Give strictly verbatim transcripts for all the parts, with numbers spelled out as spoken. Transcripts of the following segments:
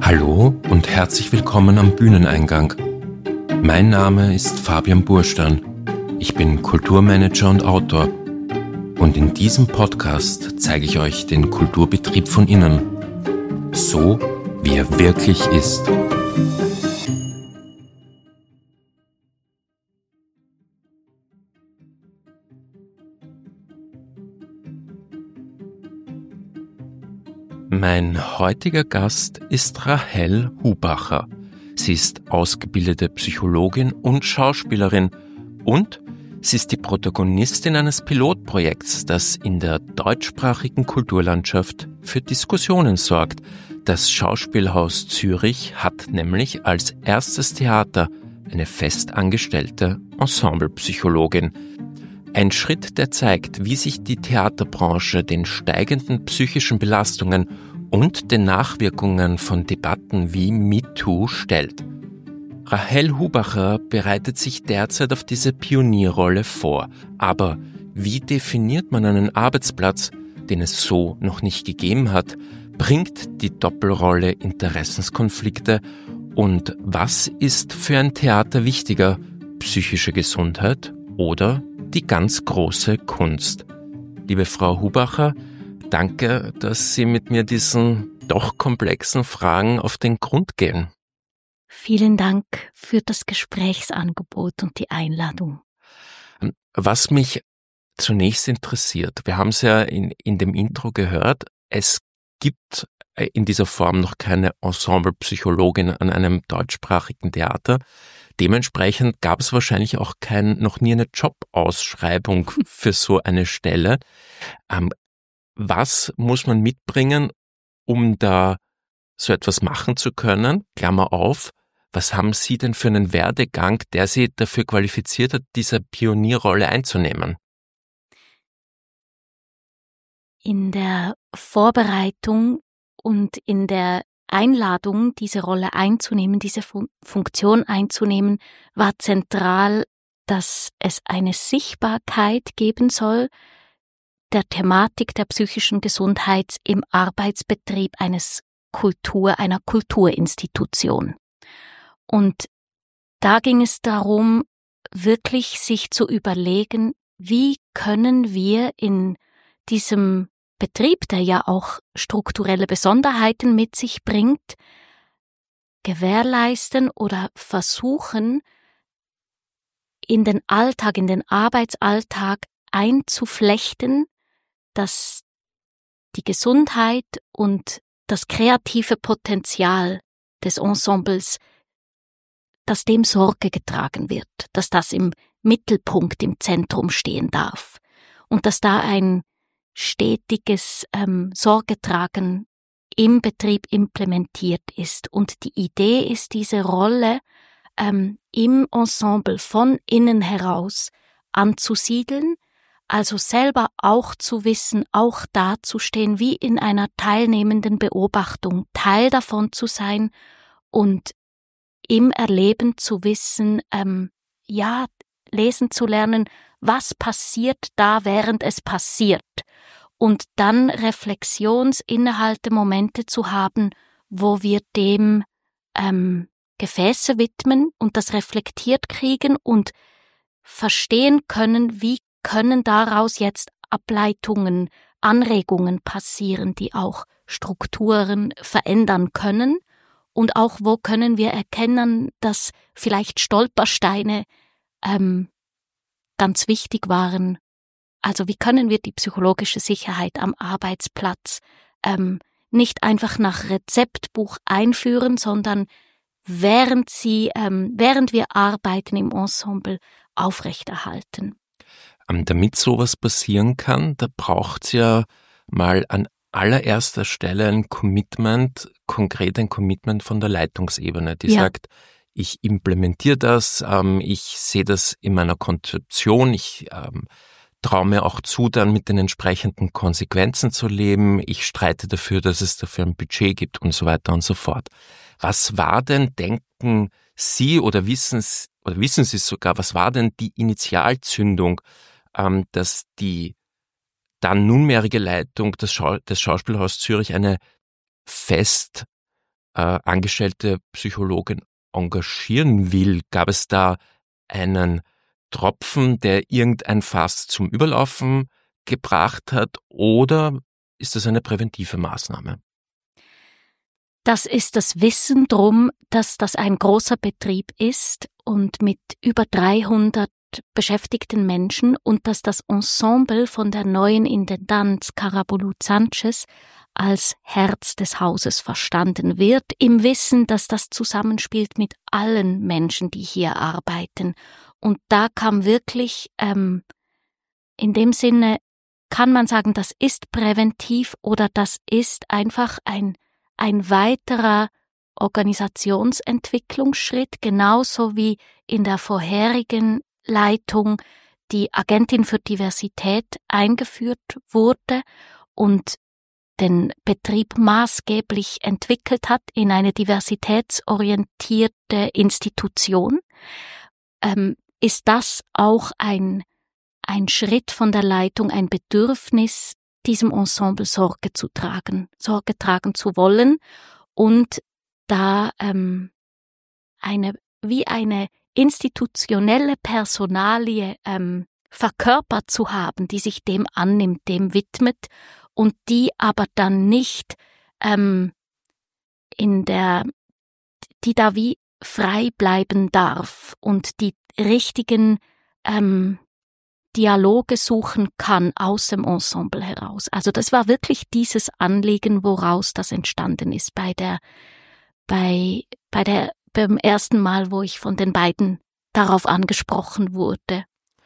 Hallo und herzlich willkommen am Bühneneingang. Mein Name ist Fabian Burstern. Ich bin Kulturmanager und Autor. Und in diesem Podcast zeige ich euch den Kulturbetrieb von innen. So, wie er wirklich ist. Mein heutiger Gast ist Rahel Hubacher. Sie ist ausgebildete Psychologin und Schauspielerin und sie ist die Protagonistin eines Pilotprojekts, das in der deutschsprachigen Kulturlandschaft für Diskussionen sorgt. Das Schauspielhaus Zürich hat nämlich als erstes Theater eine festangestellte Ensemblepsychologin. Ein Schritt, der zeigt, wie sich die Theaterbranche den steigenden psychischen Belastungen und den Nachwirkungen von Debatten wie MeToo stellt. Rahel Hubacher bereitet sich derzeit auf diese Pionierrolle vor. Aber wie definiert man einen Arbeitsplatz, den es so noch nicht gegeben hat? Bringt die Doppelrolle Interessenskonflikte? Und was ist für ein Theater wichtiger? Psychische Gesundheit oder die ganz große Kunst? Liebe Frau Hubacher, danke, dass Sie mit mir diesen doch komplexen Fragen auf den Grund gehen. Vielen Dank für das Gesprächsangebot und die Einladung. Was mich zunächst interessiert, wir haben es ja in, in dem Intro gehört, es gibt in dieser Form noch keine Ensemblepsychologin an einem deutschsprachigen Theater. Dementsprechend gab es wahrscheinlich auch kein, noch nie eine Jobausschreibung für so eine Stelle. Ähm, was muss man mitbringen, um da so etwas machen zu können? Klammer auf, was haben Sie denn für einen Werdegang, der Sie dafür qualifiziert hat, diese Pionierrolle einzunehmen? In der Vorbereitung und in der Einladung, diese Rolle einzunehmen, diese Fun- Funktion einzunehmen, war zentral, dass es eine Sichtbarkeit geben soll der Thematik der psychischen Gesundheit im Arbeitsbetrieb eines Kultur, einer Kulturinstitution. Und da ging es darum, wirklich sich zu überlegen, wie können wir in diesem Betrieb, der ja auch strukturelle Besonderheiten mit sich bringt, gewährleisten oder versuchen, in den Alltag, in den Arbeitsalltag einzuflechten, dass die Gesundheit und das kreative Potenzial des Ensembles, dass dem Sorge getragen wird, dass das im Mittelpunkt, im Zentrum stehen darf und dass da ein stetiges ähm, Sorgetragen im Betrieb implementiert ist. Und die Idee ist, diese Rolle ähm, im Ensemble von innen heraus anzusiedeln, also selber auch zu wissen, auch dazustehen, wie in einer teilnehmenden Beobachtung, Teil davon zu sein und im Erleben zu wissen, ähm, ja, lesen zu lernen, was passiert da, während es passiert. Und dann Reflexionsinnehalte, Momente zu haben, wo wir dem ähm, Gefäße widmen und das reflektiert kriegen und verstehen können, wie können daraus jetzt Ableitungen, Anregungen passieren, die auch Strukturen verändern können und auch wo können wir erkennen, dass vielleicht Stolpersteine ähm, ganz wichtig waren. Also wie können wir die psychologische Sicherheit am Arbeitsplatz ähm, nicht einfach nach Rezeptbuch einführen, sondern während sie, ähm, während wir arbeiten im Ensemble aufrechterhalten. Ähm, damit sowas passieren kann, da braucht es ja mal an allererster Stelle ein Commitment, konkret ein Commitment von der Leitungsebene, die Ja. sagt, ich implementiere das, ähm, ich sehe das in meiner Konzeption, ich ähm, traue mir auch zu, dann mit den entsprechenden Konsequenzen zu leben. Ich streite dafür, dass es dafür ein Budget gibt und so weiter und so fort. Was war denn, denken Sie oder wissen Sie, oder wissen Sie sogar, was war denn die Initialzündung, ähm, dass die dann nunmehrige Leitung des, Schau- des Schauspielhauses Zürich eine fest äh, angestellte Psychologin engagieren will? Gab es da einen Tropfen, der irgendein Fass zum Überlaufen gebracht hat, oder ist das eine präventive Maßnahme? Das ist das Wissen drum, dass das ein großer Betrieb ist und mit über dreihundert beschäftigten Menschen und dass das Ensemble von der neuen Intendanz Carabobo Sanchez als Herz des Hauses verstanden wird, im Wissen, dass das zusammenspielt mit allen Menschen, die hier arbeiten. Und da kam wirklich, ähm, in dem Sinne kann man sagen, das ist präventiv oder das ist einfach ein, ein weiterer Organisationsentwicklungsschritt, genauso wie in der vorherigen Leitung die Agentin für Diversität eingeführt wurde und den Betrieb maßgeblich entwickelt hat in eine diversitätsorientierte Institution, ähm, ist das auch ein, ein Schritt von der Leitung, ein Bedürfnis, diesem Ensemble Sorge zu tragen, Sorge tragen zu wollen und da ähm, eine wie eine institutionelle Personalie ähm, verkörpert zu haben, die sich dem annimmt, dem widmet und die aber dann nicht ähm, in der, die da wie frei bleiben darf und die richtigen ähm, Dialoge suchen kann aus dem Ensemble heraus. Also das war wirklich dieses Anliegen, woraus das entstanden ist bei der, bei, bei der, beim ersten Mal, wo ich von den beiden darauf angesprochen wurde.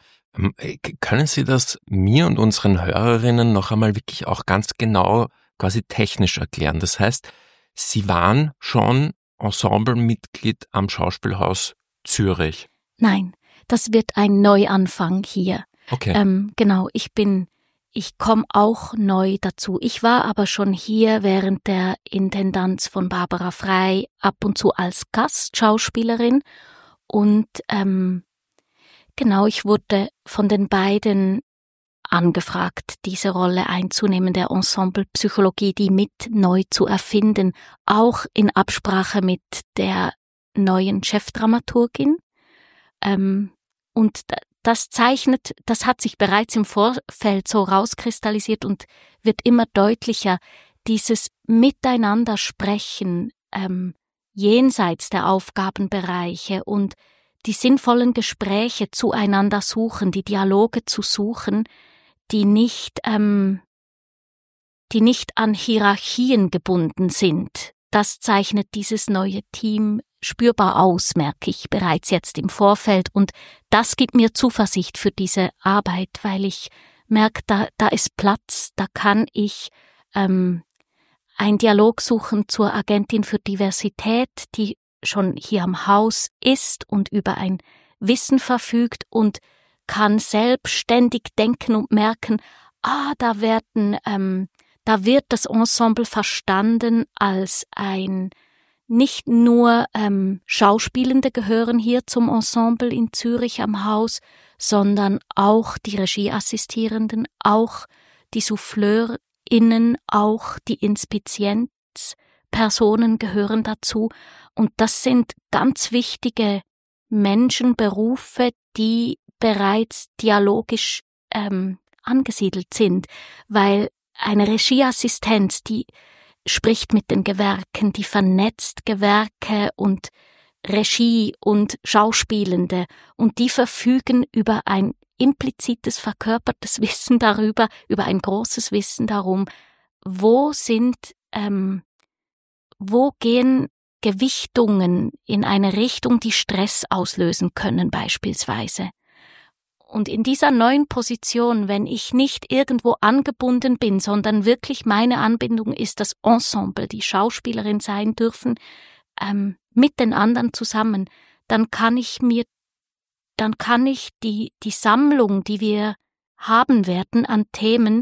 Können Sie das mir und unseren Hörerinnen noch einmal wirklich auch ganz genau quasi technisch erklären? Das heißt, Sie waren schon Ensemblemitglied am Schauspielhaus Zürich? Nein, das wird ein Neuanfang hier. Okay. Ähm, genau, ich bin, ich komme auch neu dazu. Ich war aber schon hier während der Intendanz von Barbara Frey ab und zu als Gastschauspielerin und ähm, genau, ich wurde von den beiden angefragt, diese Rolle einzunehmen, der Ensemblepsychologie, die mit neu zu erfinden, auch in Absprache mit der neuen Chefdramaturgin. Ähm, und das zeichnet, das hat sich bereits im Vorfeld so rauskristallisiert und wird immer deutlicher, dieses Miteinander sprechen, ähm, jenseits der Aufgabenbereiche und die sinnvollen Gespräche zueinander suchen, die Dialoge zu suchen, die nicht, ähm, die nicht an Hierarchien gebunden sind. Das zeichnet dieses neue Team spürbar aus, merke ich bereits jetzt im Vorfeld. Und das gibt mir Zuversicht für diese Arbeit, weil ich merke, da, da ist Platz, da kann ich ähm, einen Dialog suchen zur Agentin für Diversität, die schon hier am Haus ist und über ein Wissen verfügt und kann selbstständig denken und merken, ah, da werden, ähm, da wird das Ensemble verstanden als ein, nicht nur ähm, Schauspielende gehören hier zum Ensemble in Zürich am Haus, sondern auch die Regieassistierenden, auch die SouffleurInnen, auch die Inspizienzpersonen gehören dazu. Und das sind ganz wichtige Menschen, Berufe, die bereits dialogisch ähm, angesiedelt sind, weil eine Regieassistenz, die spricht mit den Gewerken, die vernetzt Gewerke und Regie und Schauspielende und die verfügen über ein implizites, verkörpertes Wissen darüber, über ein großes Wissen darum, wo sind, ähm, wo gehen Gewichtungen in eine Richtung, die Stress auslösen können beispielsweise. Und in dieser neuen Position, wenn ich nicht irgendwo angebunden bin, sondern wirklich meine Anbindung ist das Ensemble, die Schauspielerin sein dürfen, ähm, mit den anderen zusammen, dann kann ich mir, dann kann ich die, die Sammlung, die wir haben werden an Themen,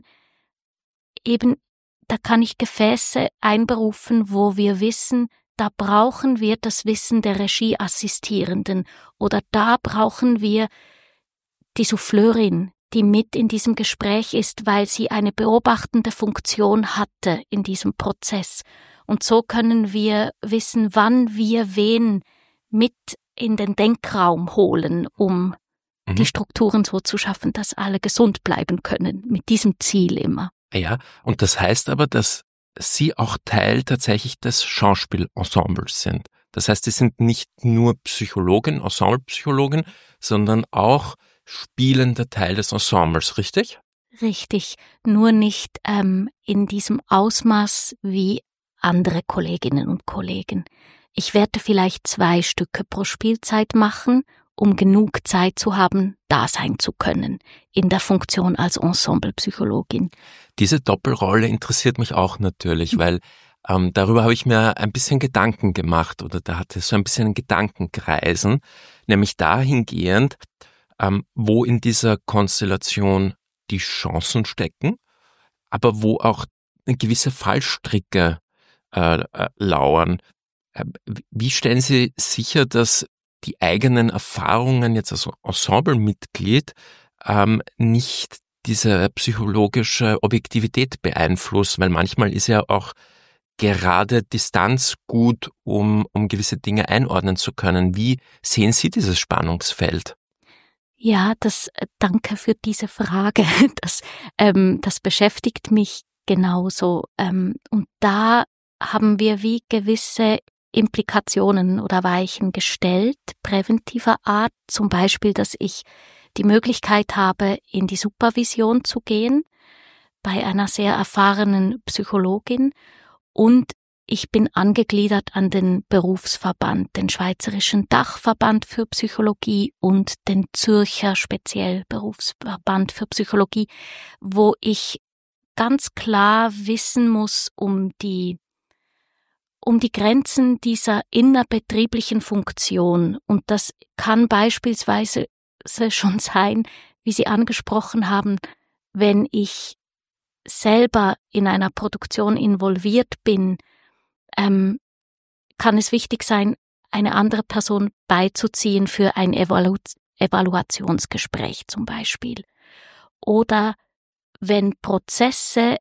eben, da kann ich Gefäße einberufen, wo wir wissen, da brauchen wir das Wissen der Regieassistierenden oder da brauchen wir die Souffleurin, die mit in diesem Gespräch ist, weil sie eine beobachtende Funktion hatte in diesem Prozess. Und so können wir wissen, wann wir wen mit in den Denkraum holen, um mhm. die Strukturen so zu schaffen, dass alle gesund bleiben können, mit diesem Ziel immer. Ja, und das heißt aber, dass Sie auch Teil tatsächlich des Schauspielensembles sind. Das heißt, Sie sind nicht nur Psychologin, Ensemblepsychologin, sondern auch spielender Teil des Ensembles, richtig? Richtig, nur nicht ähm, in diesem Ausmaß wie andere Kolleginnen und Kollegen. Ich werde vielleicht zwei Stücke pro Spielzeit machen, um genug Zeit zu haben, da sein zu können, in der Funktion als Ensemblepsychologin. Diese Doppelrolle interessiert mich auch natürlich, weil ähm, darüber habe ich mir ein bisschen Gedanken gemacht oder da hatte so ein bisschen Gedankenkreisen, nämlich dahingehend, ähm, wo in dieser Konstellation die Chancen stecken, aber wo auch gewisse Fallstricke äh, äh, lauern. Äh, wie stellen Sie sicher, dass die eigenen Erfahrungen jetzt als Ensemblemitglied ähm, nicht diese psychologische Objektivität beeinflussen, weil manchmal ist ja auch gerade Distanz gut, um, um gewisse Dinge einordnen zu können. Wie sehen Sie dieses Spannungsfeld? Ja, das, danke für diese Frage. Das, ähm, das beschäftigt mich genauso. Ähm, und da haben wir wie gewisse Implikationen oder Weichen gestellt, präventiver Art, zum Beispiel, dass ich die Möglichkeit habe, in die Supervision zu gehen, bei einer sehr erfahrenen Psychologin, und ich bin angegliedert an den Berufsverband, den Schweizerischen Dachverband für Psychologie und den Zürcher Speziellberufsverband für Psychologie, wo ich ganz klar wissen muss um die um die Grenzen dieser innerbetrieblichen Funktion. Und das kann beispielsweise schon sein, wie Sie angesprochen haben, wenn ich selber in einer Produktion involviert bin, ähm, kann es wichtig sein, eine andere Person beizuziehen für ein Evalu- Evaluationsgespräch zum Beispiel. Oder wenn Prozesse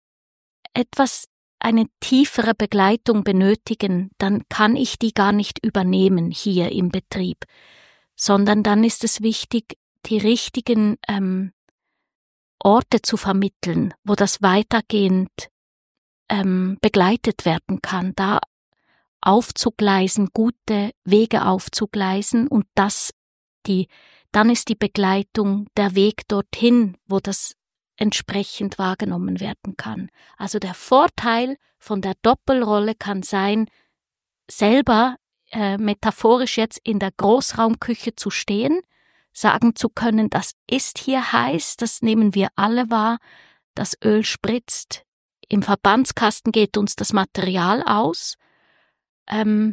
etwas eine tiefere Begleitung benötigen, dann kann ich die gar nicht übernehmen hier im Betrieb, sondern dann ist es wichtig, die richtigen ähm, Orte zu vermitteln, wo das weitergehend ähm, begleitet werden kann, da aufzugleisen, gute Wege aufzugleisen, und das die, dann ist die Begleitung der Weg dorthin, wo das entsprechend wahrgenommen werden kann. Also der Vorteil von der Doppelrolle kann sein, selber äh, metaphorisch jetzt in der Großraumküche zu stehen, sagen zu können, das ist hier heiß, das nehmen wir alle wahr, das Öl spritzt, im Verbandskasten geht uns das Material aus, ähm,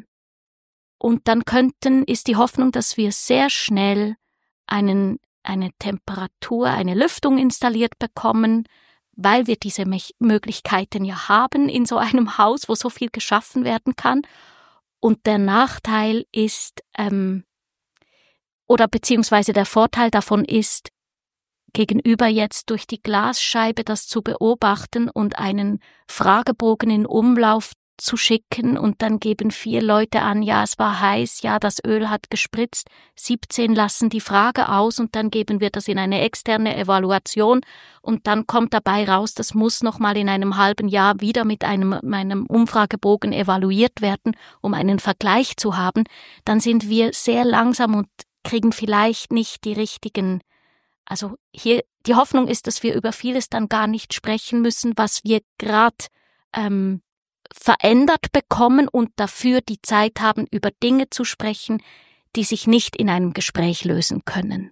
und dann könnten, ist die Hoffnung, dass wir sehr schnell einen eine Temperatur, eine Lüftung installiert bekommen, weil wir diese Me- Möglichkeiten ja haben in so einem Haus, wo so viel geschaffen werden kann. Und der Nachteil ist, ähm, oder beziehungsweise der Vorteil davon ist, gegenüber jetzt durch die Glasscheibe das zu beobachten und einen Fragebogen in Umlauf zu schicken, und dann geben vier Leute an, ja, es war heiß, ja, das Öl hat gespritzt, siebzehn lassen die Frage aus und dann geben wir das in eine externe Evaluation und dann kommt dabei raus, das muss nochmal in einem halben Jahr wieder mit einem, einem Umfragebogen evaluiert werden, um einen Vergleich zu haben, dann sind wir sehr langsam und kriegen vielleicht nicht die richtigen, also hier, die Hoffnung ist, dass wir über vieles dann gar nicht sprechen müssen, was wir gerade ähm, verändert bekommen und dafür die Zeit haben, über Dinge zu sprechen, die sich nicht in einem Gespräch lösen können.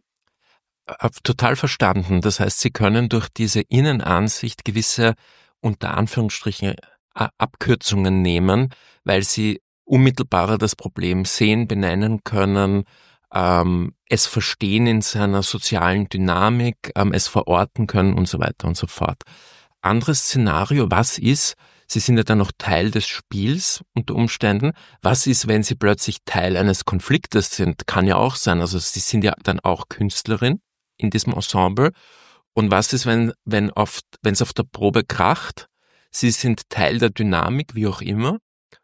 Total verstanden. Das heißt, Sie können durch diese Innenansicht gewisse, unter Anführungsstrichen, Abkürzungen nehmen, weil Sie unmittelbarer das Problem sehen, benennen können, ähm, es verstehen in seiner sozialen Dynamik, ähm, es verorten können und so weiter und so fort. Anderes Szenario, was ist, Sie sind ja dann noch Teil des Spiels unter Umständen. Was ist, wenn Sie plötzlich Teil eines Konfliktes sind? Kann ja auch sein. Also Sie sind ja dann auch Künstlerin in diesem Ensemble. Und was ist, wenn wenn oft, wenn es auf der Probe kracht, sie sind Teil der Dynamik, wie auch immer,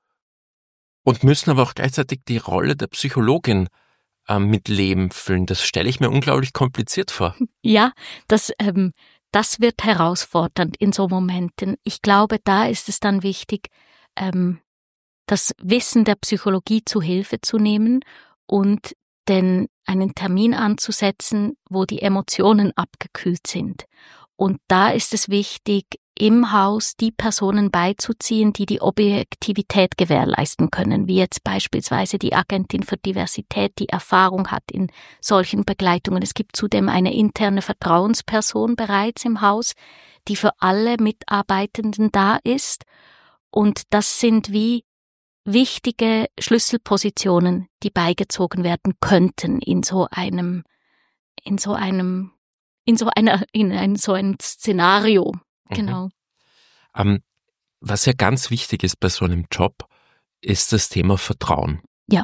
und müssen aber auch gleichzeitig die Rolle der Psychologin äh, mit Leben füllen. Das stelle ich mir unglaublich kompliziert vor. Ja, das, ähm, das wird herausfordernd in so Momenten. Ich glaube, da ist es dann wichtig, ähm, das Wissen der Psychologie zu Hilfe zu nehmen und den, einen Termin anzusetzen, wo die Emotionen abgekühlt sind. Und da ist es wichtig, im Haus die Personen beizuziehen, die die Objektivität gewährleisten können, wie jetzt beispielsweise die Agentin für Diversität, die Erfahrung hat in solchen Begleitungen. Es gibt zudem eine interne Vertrauensperson bereits im Haus, die für alle Mitarbeitenden da ist. Und das sind wie wichtige Schlüsselpositionen, die beigezogen werden könnten in so einem, in so einem, in so einer, in ein, so einem Szenario. Mhm. Genau. Ähm, was ja ganz wichtig ist bei so einem Job, ist das Thema Vertrauen. Ja.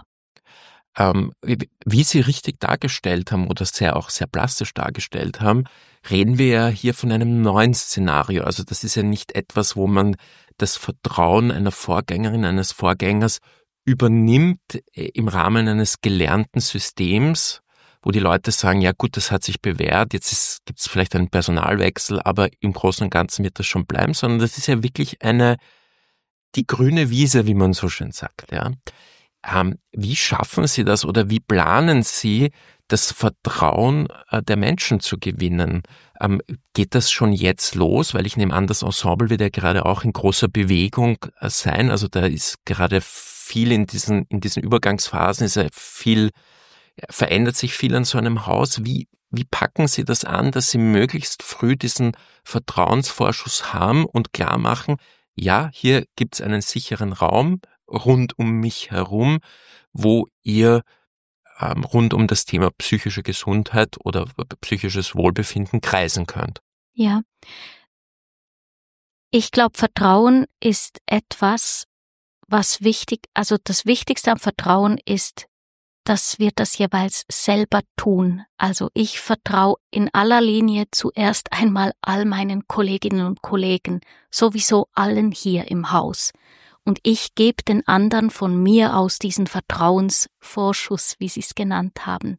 Ähm, wie, wie Sie richtig dargestellt haben oder sehr auch sehr plastisch dargestellt haben, reden wir ja hier von einem neuen Szenario. Also das ist ja nicht etwas, wo man das Vertrauen einer Vorgängerin, eines Vorgängers übernimmt im Rahmen eines gelernten Systems, wo die Leute sagen, ja gut, das hat sich bewährt, jetzt gibt es vielleicht einen Personalwechsel, aber im Großen und Ganzen wird das schon bleiben, sondern das ist ja wirklich eine, die grüne Wiese, wie man so schön sagt. Ja. Ähm, wie schaffen Sie das oder wie planen Sie, das Vertrauen äh, der Menschen zu gewinnen? Ähm, geht das schon jetzt los? Weil ich nehme an, das Ensemble wird ja gerade auch in großer Bewegung äh, sein. Also da ist gerade viel in diesen, in diesen Übergangsphasen, ist ja viel, ja, verändert sich viel an so einem Haus. Wie, wie packen Sie das an, dass Sie möglichst früh diesen Vertrauensvorschuss haben und klar machen, ja, hier gibt's einen sicheren Raum rund um mich herum, wo ihr ähm, rund um das Thema psychische Gesundheit oder psychisches Wohlbefinden kreisen könnt. Ja. Ich glaube, Vertrauen ist etwas, was wichtig, also das Wichtigste am Vertrauen ist, dass wir das jeweils selber tun. Also ich vertraue in aller Linie zuerst einmal all meinen Kolleginnen und Kollegen, sowieso allen hier im Haus. Und ich gebe den anderen von mir aus diesen Vertrauensvorschuss, wie Sie es genannt haben.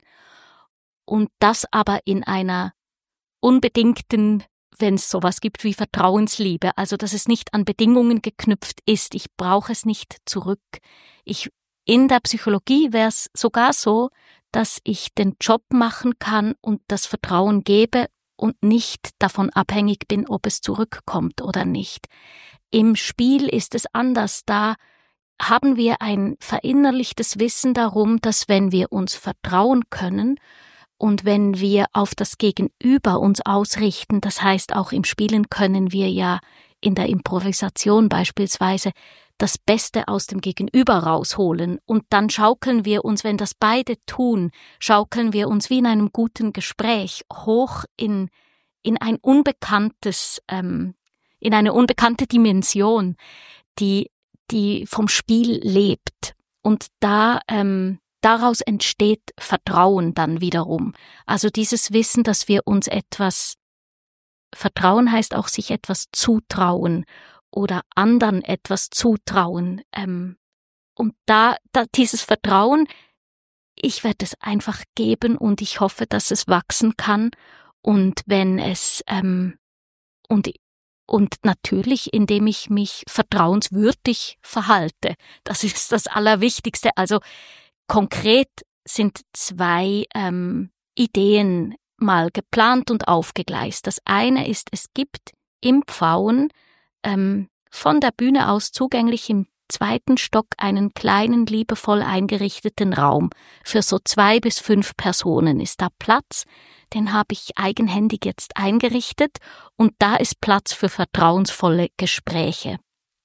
Und das aber in einer unbedingten, wenn es sowas gibt wie Vertrauensliebe, also dass es nicht an Bedingungen geknüpft ist. Ich brauche es nicht zurück. Ich In der Psychologie wäre es sogar so, dass ich den Job machen kann und das Vertrauen gebe und nicht davon abhängig bin, ob es zurückkommt oder nicht. Im Spiel ist es anders. Da haben wir ein verinnerlichtes Wissen darum, dass wenn wir uns vertrauen können und wenn wir auf das Gegenüber uns ausrichten, das heißt auch im Spielen können wir ja in der Improvisation beispielsweise das Beste aus dem Gegenüber rausholen und dann schaukeln wir uns, wenn das beide tun, schaukeln wir uns wie in einem guten Gespräch hoch in, in ein unbekanntes, ähm, in eine unbekannte Dimension, die, die vom Spiel lebt. Und da, ähm, daraus entsteht Vertrauen dann wiederum. Also dieses Wissen, dass wir uns etwas, Vertrauen heißt auch sich etwas zutrauen oder anderen etwas zutrauen. Ähm, und da, da dieses Vertrauen, ich werde es einfach geben und ich hoffe, dass es wachsen kann. Und wenn es, ähm, und, und natürlich, indem ich mich vertrauenswürdig verhalte. Das ist das Allerwichtigste. Also konkret sind zwei ähm, Ideen mal geplant und aufgegleist. Das eine ist, es gibt im Pfauen ähm, von der Bühne aus zugänglich im zweiten Stock einen kleinen, liebevoll eingerichteten Raum. Für so zwei bis fünf Personen ist da Platz. Den habe ich eigenhändig jetzt eingerichtet und da ist Platz für vertrauensvolle Gespräche.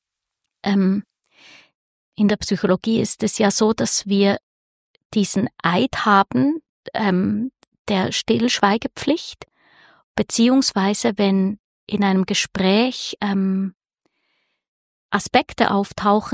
Ähm, in der Psychologie ist es ja so, dass wir diesen Eid haben, ähm, der Stillschweigepflicht, beziehungsweise wenn in einem Gespräch ähm, Aspekte auftauchen, die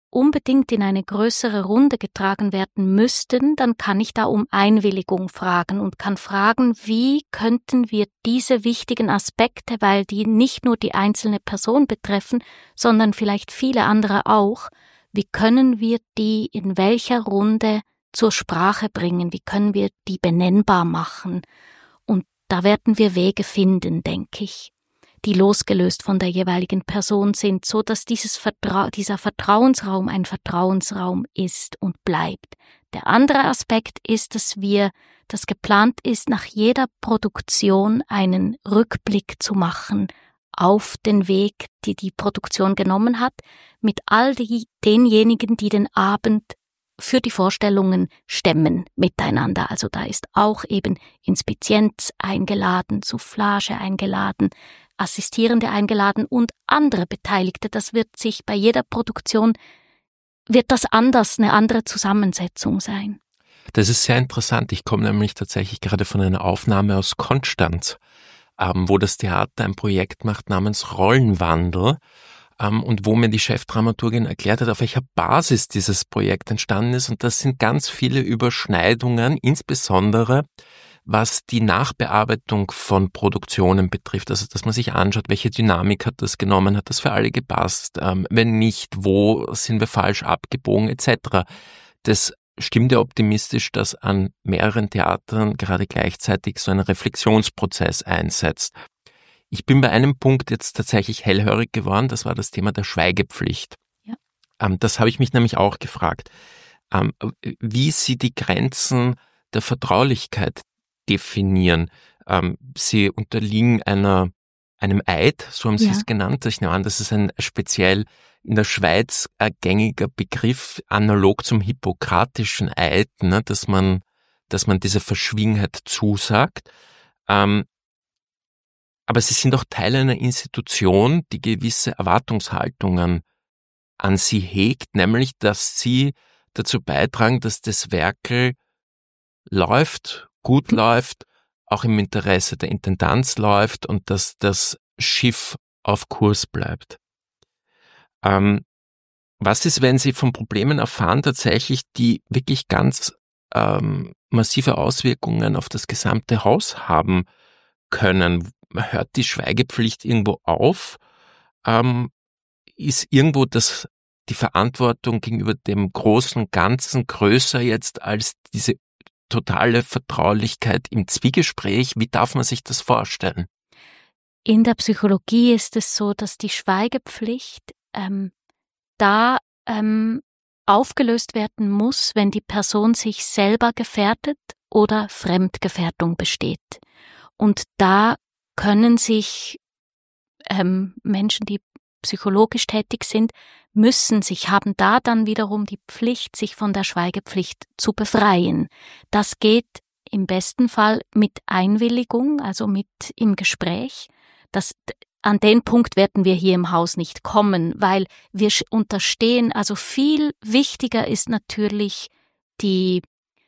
unbedingt in eine größere Runde getragen werden müssten, dann kann ich da um Einwilligung fragen und kann fragen, wie könnten wir diese wichtigen Aspekte, weil die nicht nur die einzelne Person betreffen, sondern vielleicht viele andere auch, wie können wir die in welcher Runde zur Sprache bringen, wie können wir die benennbar machen? Und da werden wir Wege finden, denke ich, die losgelöst von der jeweiligen Person sind, so dass dieses Vertra- dieser Vertrauensraum ein Vertrauensraum ist und bleibt. Der andere Aspekt ist, dass wir, dass geplant ist, nach jeder Produktion einen Rückblick zu machen auf den Weg, die die Produktion genommen hat, mit all die, denjenigen, die den Abend für die Vorstellungen stemmen miteinander. Also da ist auch eben Inspizienz eingeladen, Soufflage eingeladen, Assistierende eingeladen und andere Beteiligte. Das wird sich bei jeder Produktion, wird das anders, eine andere Zusammensetzung sein. Das ist sehr interessant. Ich komme nämlich tatsächlich gerade von einer Aufnahme aus Konstanz, ähm, wo das Theater ein Projekt macht namens Rollenwandel ähm, und wo mir die Chefdramaturgin erklärt hat, auf welcher Basis dieses Projekt entstanden ist. Und das sind ganz viele Überschneidungen, insbesondere was die Nachbearbeitung von Produktionen betrifft, also dass man sich anschaut, welche Dynamik hat das genommen, hat das für alle gepasst, ähm, wenn nicht, wo sind wir falsch abgebogen et cetera. Das stimmt ja optimistisch, dass an mehreren Theatern gerade gleichzeitig so ein Reflexionsprozess einsetzt. Ich bin bei einem Punkt jetzt tatsächlich hellhörig geworden, das war das Thema der Schweigepflicht. Ja. Ähm, das habe ich mich nämlich auch gefragt, ähm, wie Sie die Grenzen der Vertraulichkeit definieren. Ähm, Sie unterliegen einer, einem Eid, so haben Sie Ja. es genannt. Ich nehme an, das ist ein speziell in der Schweiz ein gängiger Begriff, analog zum hippokratischen Eid, ne, dass man, dass man diese Verschwiegenheit zusagt. Ähm, aber Sie sind auch Teil einer Institution, die gewisse Erwartungshaltungen an Sie hegt, nämlich, dass Sie dazu beitragen, dass das Werkel läuft, gut läuft, auch im Interesse der Intendanz läuft und dass das Schiff auf Kurs bleibt. Ähm, was ist, wenn Sie von Problemen erfahren, tatsächlich, die wirklich ganz ähm, massive Auswirkungen auf das gesamte Haus haben können? Hört die Schweigepflicht irgendwo auf? Ähm, ist irgendwo das, die Verantwortung gegenüber dem großen Ganzen größer jetzt als diese totale Vertraulichkeit im Zwiegespräch? Wie darf man sich das vorstellen? In der Psychologie ist es so, dass die Schweigepflicht ähm, da ähm, aufgelöst werden muss, wenn die Person sich selber gefährdet oder Fremdgefährdung besteht. Und da können sich ähm, Menschen, die psychologisch tätig sind, müssen sich, haben da dann wiederum die Pflicht, sich von der Schweigepflicht zu befreien. Das geht im besten Fall mit Einwilligung, also mit im Gespräch. Das, an den Punkt werden wir hier im Haus nicht kommen, weil wir unterstehen, also viel wichtiger ist natürlich die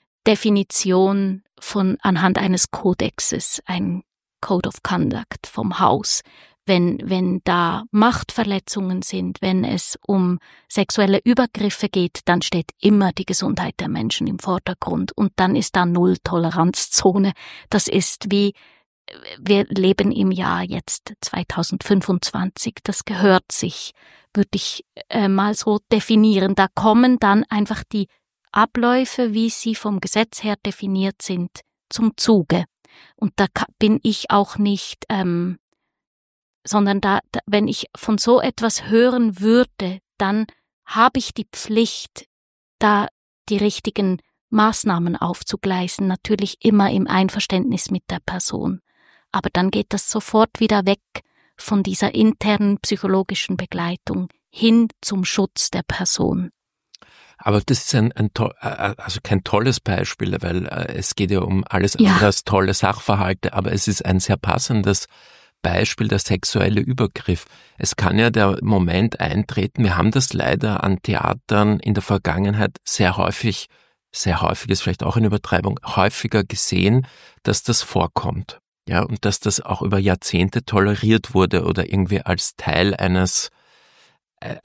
Definition von anhand eines Kodexes, ein Code of Conduct vom Haus. Wenn, wenn da Machtverletzungen sind, wenn es um sexuelle Übergriffe geht, dann steht immer die Gesundheit der Menschen im Vordergrund und dann ist da Null-Toleranz-Zone. Das ist wie, wir leben im Jahr jetzt zweitausendfünfundzwanzig, das gehört sich, würde ich äh, mal so definieren. Da kommen dann einfach die Abläufe, wie sie vom Gesetz her definiert sind, zum Zuge. Und da bin ich auch nicht... Ähm, sondern da, da, wenn ich von so etwas hören würde, dann habe ich die Pflicht, da die richtigen Maßnahmen aufzugleisen, natürlich immer im Einverständnis mit der Person. Aber dann geht das sofort wieder weg von dieser internen psychologischen Begleitung hin zum Schutz der Person. Aber das ist ein, ein also kein tolles Beispiel, weil es geht ja um alles andere ja. als tolle Sachverhalte, aber es ist ein sehr passendes Beispiel, der sexuelle Übergriff. Es kann ja der Moment eintreten, wir haben das leider an Theatern in der Vergangenheit sehr häufig, sehr häufig ist vielleicht auch eine Übertreibung, häufiger gesehen, dass das vorkommt. Ja, und dass das auch über Jahrzehnte toleriert wurde oder irgendwie als Teil eines,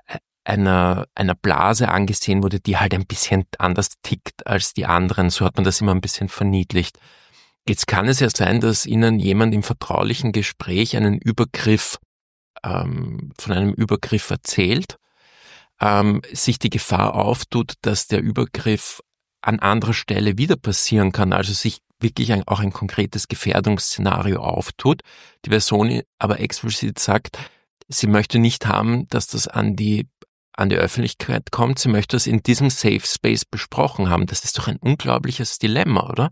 einer, einer Blase angesehen wurde, die halt ein bisschen anders tickt als die anderen. So hat man das immer ein bisschen verniedlicht. Jetzt kann es ja sein, dass Ihnen jemand im vertraulichen Gespräch einen Übergriff, ähm, von einem Übergriff erzählt, ähm, sich die Gefahr auftut, dass der Übergriff an anderer Stelle wieder passieren kann, also sich wirklich ein, auch ein konkretes Gefährdungsszenario auftut. Die Person aber explizit sagt, sie möchte nicht haben, dass das an die an die Öffentlichkeit kommt. Sie möchte das in diesem Safe Space besprochen haben. Das ist doch ein unglaubliches Dilemma, oder?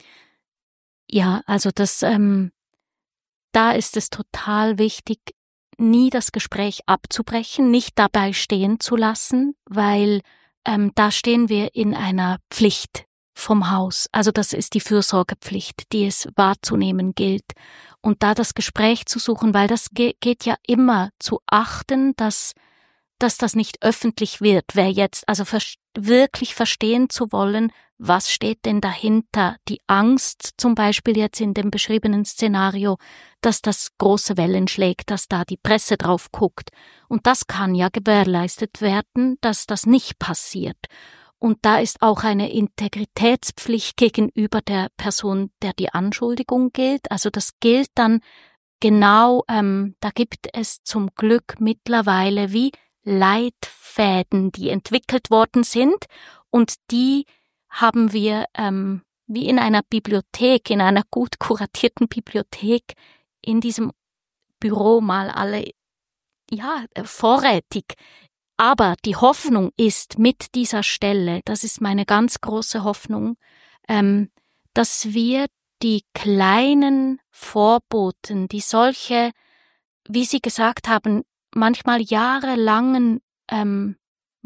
Ja, also das, ähm, da ist es total wichtig, nie das Gespräch abzubrechen, nicht dabei stehen zu lassen, weil ähm, da stehen wir in einer Pflicht vom Haus. Also das ist die Fürsorgepflicht, die es wahrzunehmen gilt. Und da das Gespräch zu suchen, weil das ge- geht ja immer zu achten, dass dass das nicht öffentlich wird, wer jetzt, also vers- wirklich verstehen zu wollen, was steht denn dahinter, die Angst zum Beispiel jetzt in dem beschriebenen Szenario, dass das große Wellen schlägt, dass da die Presse drauf guckt. Und das kann ja gewährleistet werden, dass das nicht passiert. Und da ist auch eine Integritätspflicht gegenüber der Person, der die Anschuldigung gilt. Also das gilt dann genau, ähm, da gibt es zum Glück mittlerweile wie Leitfäden, die entwickelt worden sind, und die haben wir ähm, wie in einer Bibliothek, in einer gut kuratierten Bibliothek in diesem Büro mal alle, ja, vorrätig. Aber die Hoffnung ist mit dieser Stelle, das ist meine ganz große Hoffnung, ähm, dass wir die kleinen Vorboten, die solche, wie Sie gesagt haben, manchmal jahrelangen ähm,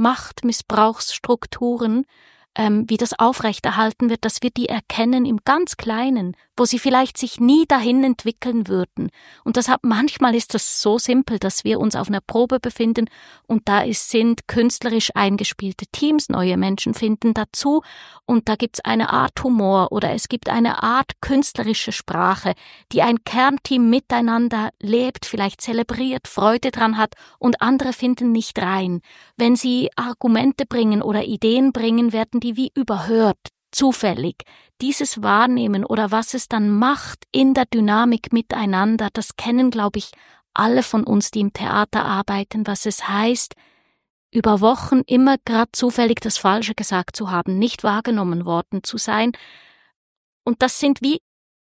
Machtmissbrauchsstrukturen, ähm, wie das aufrechterhalten wird, dass wir die erkennen im ganz Kleinen, wo sie vielleicht sich nie dahin entwickeln würden. Und deshalb manchmal ist das so simpel, dass wir uns auf einer Probe befinden und da ist, sind künstlerisch eingespielte Teams, neue Menschen finden dazu und da gibt's eine Art Humor oder es gibt eine Art künstlerische Sprache, die ein Kernteam miteinander lebt, vielleicht zelebriert, Freude dran hat und andere finden nicht rein. Wenn sie Argumente bringen oder Ideen bringen, werden die wie überhört, zufällig. Dieses Wahrnehmen oder was es dann macht in der Dynamik miteinander, das kennen, glaube ich, alle von uns, die im Theater arbeiten, was es heißt, über Wochen immer gerade zufällig das Falsche gesagt zu haben, nicht wahrgenommen worden zu sein. Und das sind wie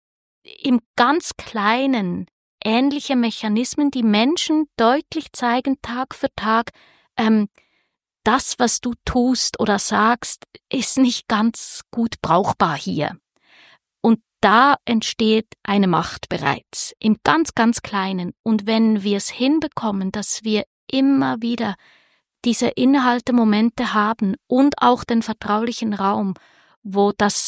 im ganz Kleinen ähnliche Mechanismen, die Menschen deutlich zeigen, Tag für Tag, ähm, das, was du tust oder sagst, ist nicht ganz gut brauchbar hier. Und da entsteht eine Macht bereits, im ganz, ganz Kleinen. Und wenn wir es hinbekommen, dass wir immer wieder diese Inhalte, Momente haben und auch den vertraulichen Raum, wo das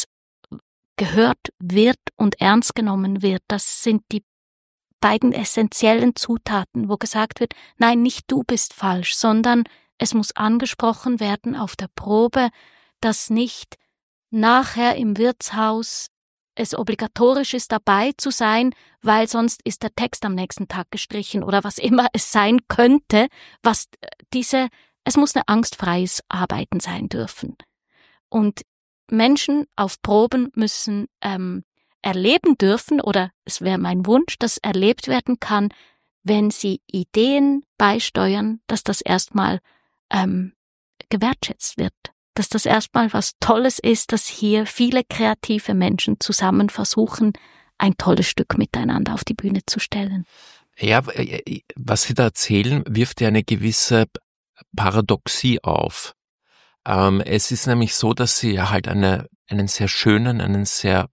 gehört wird und ernst genommen wird, das sind die beiden essentiellen Zutaten, wo gesagt wird, nein, nicht du bist falsch, sondern es muss angesprochen werden auf der Probe, dass nicht nachher im Wirtshaus es obligatorisch ist, dabei zu sein, weil sonst ist der Text am nächsten Tag gestrichen oder was immer es sein könnte, was diese, es muss ein angstfreies Arbeiten sein dürfen. Und Menschen auf Proben müssen ähm, erleben dürfen, oder es wäre mein Wunsch, dass erlebt werden kann, wenn sie Ideen beisteuern, dass das erstmal ähm, gewertschätzt wird, dass das erstmal was Tolles ist, dass hier viele kreative Menschen zusammen versuchen, ein tolles Stück miteinander auf die Bühne zu stellen. Ja, was Sie da erzählen, wirft ja eine gewisse Paradoxie auf. Ähm, es ist nämlich so, dass Sie ja halt eine, einen sehr schönen, einen sehr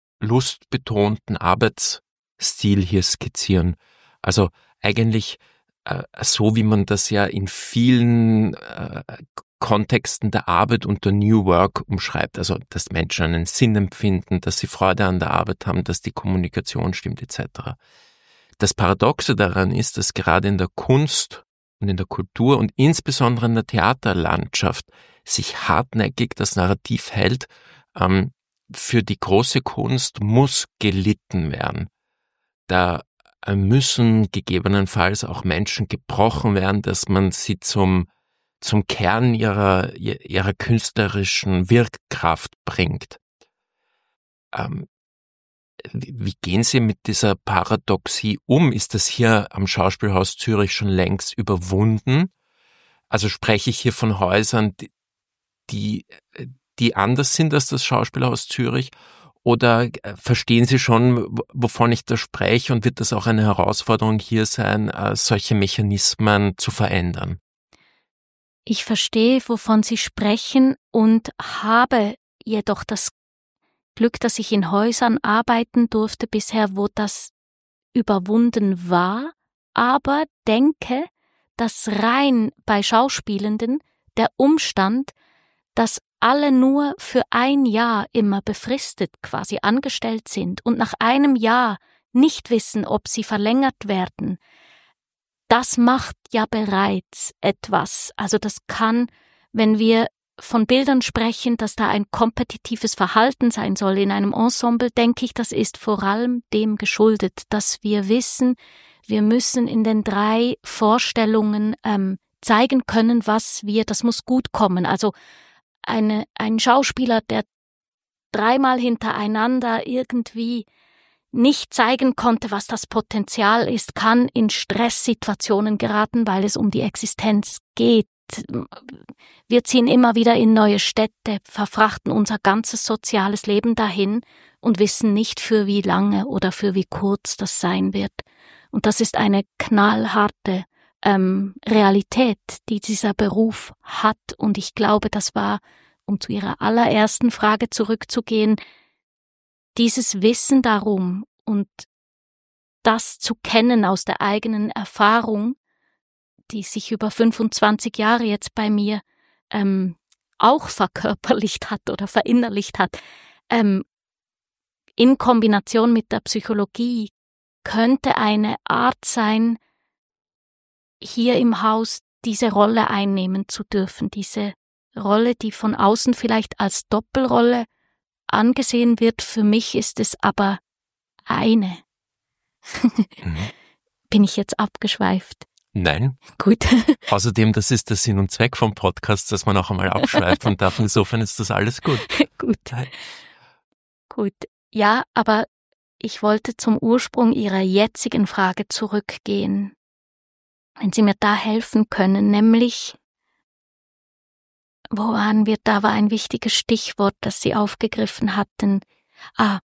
lustbetonten Arbeitsstil hier skizzieren. Also eigentlich äh, so, wie man das ja in vielen äh, Kontexten der Arbeit und der New Work umschreibt. Also, dass Menschen einen Sinn empfinden, dass sie Freude an der Arbeit haben, dass die Kommunikation stimmt et cetera. Das Paradoxe daran ist, dass gerade in der Kunst und in der Kultur und insbesondere in der Theaterlandschaft sich hartnäckig das Narrativ hält, ähm, für die große Kunst muss gelitten werden. Da müssen gegebenenfalls auch Menschen gebrochen werden, dass man sie zum, zum Kern ihrer, ihrer künstlerischen Wirkkraft bringt. Ähm, wie, wie gehen Sie mit dieser Paradoxie um? Ist das hier am Schauspielhaus Zürich schon längst überwunden? Also spreche ich hier von Häusern, die, die, die anders sind als das Schauspielhaus Zürich? Oder verstehen Sie schon, wovon ich da spreche, und wird das auch eine Herausforderung hier sein, solche Mechanismen zu verändern? Ich verstehe, wovon Sie sprechen, und habe jedoch das Glück, dass ich in Häusern arbeiten durfte bisher, wo das überwunden war, aber denke, dass rein bei Schauspielenden der Umstand, dass alle nur für ein Jahr immer befristet quasi angestellt sind und nach einem Jahr nicht wissen, ob sie verlängert werden, das macht ja bereits etwas. Also das kann, wenn wir von Bildern sprechen, dass da ein kompetitives Verhalten sein soll in einem Ensemble, denke ich, das ist vor allem dem geschuldet, dass wir wissen, wir müssen in den drei Vorstellungen ähm, zeigen können, was wir, das muss gut kommen. Also eine, ein Schauspieler, der dreimal hintereinander irgendwie nicht zeigen konnte, was das Potenzial ist, kann in Stresssituationen geraten, weil es um die Existenz geht. Wir ziehen immer wieder in neue Städte, verfrachten unser ganzes soziales Leben dahin und wissen nicht, für wie lange oder für wie kurz das sein wird. Und das ist eine knallharte ähm, Realität, die dieser Beruf hat. Und ich glaube, das war, um zu Ihrer allerersten Frage zurückzugehen, dieses Wissen darum und das zu kennen aus der eigenen Erfahrung, die sich über fünfundzwanzig Jahre jetzt bei mir ähm, auch verkörperlicht hat oder verinnerlicht hat, ähm, in Kombination mit der Psychologie könnte eine Art sein, hier im Haus diese Rolle einnehmen zu dürfen, diese Rolle, die von außen vielleicht als Doppelrolle angesehen wird. Für mich ist es aber eine. Mhm. Bin ich jetzt abgeschweift? Nein. Gut. Außerdem, das ist der Sinn und Zweck vom Podcast, dass man auch einmal abschweifen darf. Insofern ist das alles gut. Gut. Gut. Ja, aber ich wollte zum Ursprung Ihrer jetzigen Frage zurückgehen. Wenn Sie mir da helfen können, nämlich, wo waren wir? Da war ein wichtiges Stichwort, das Sie aufgegriffen hatten. Ah,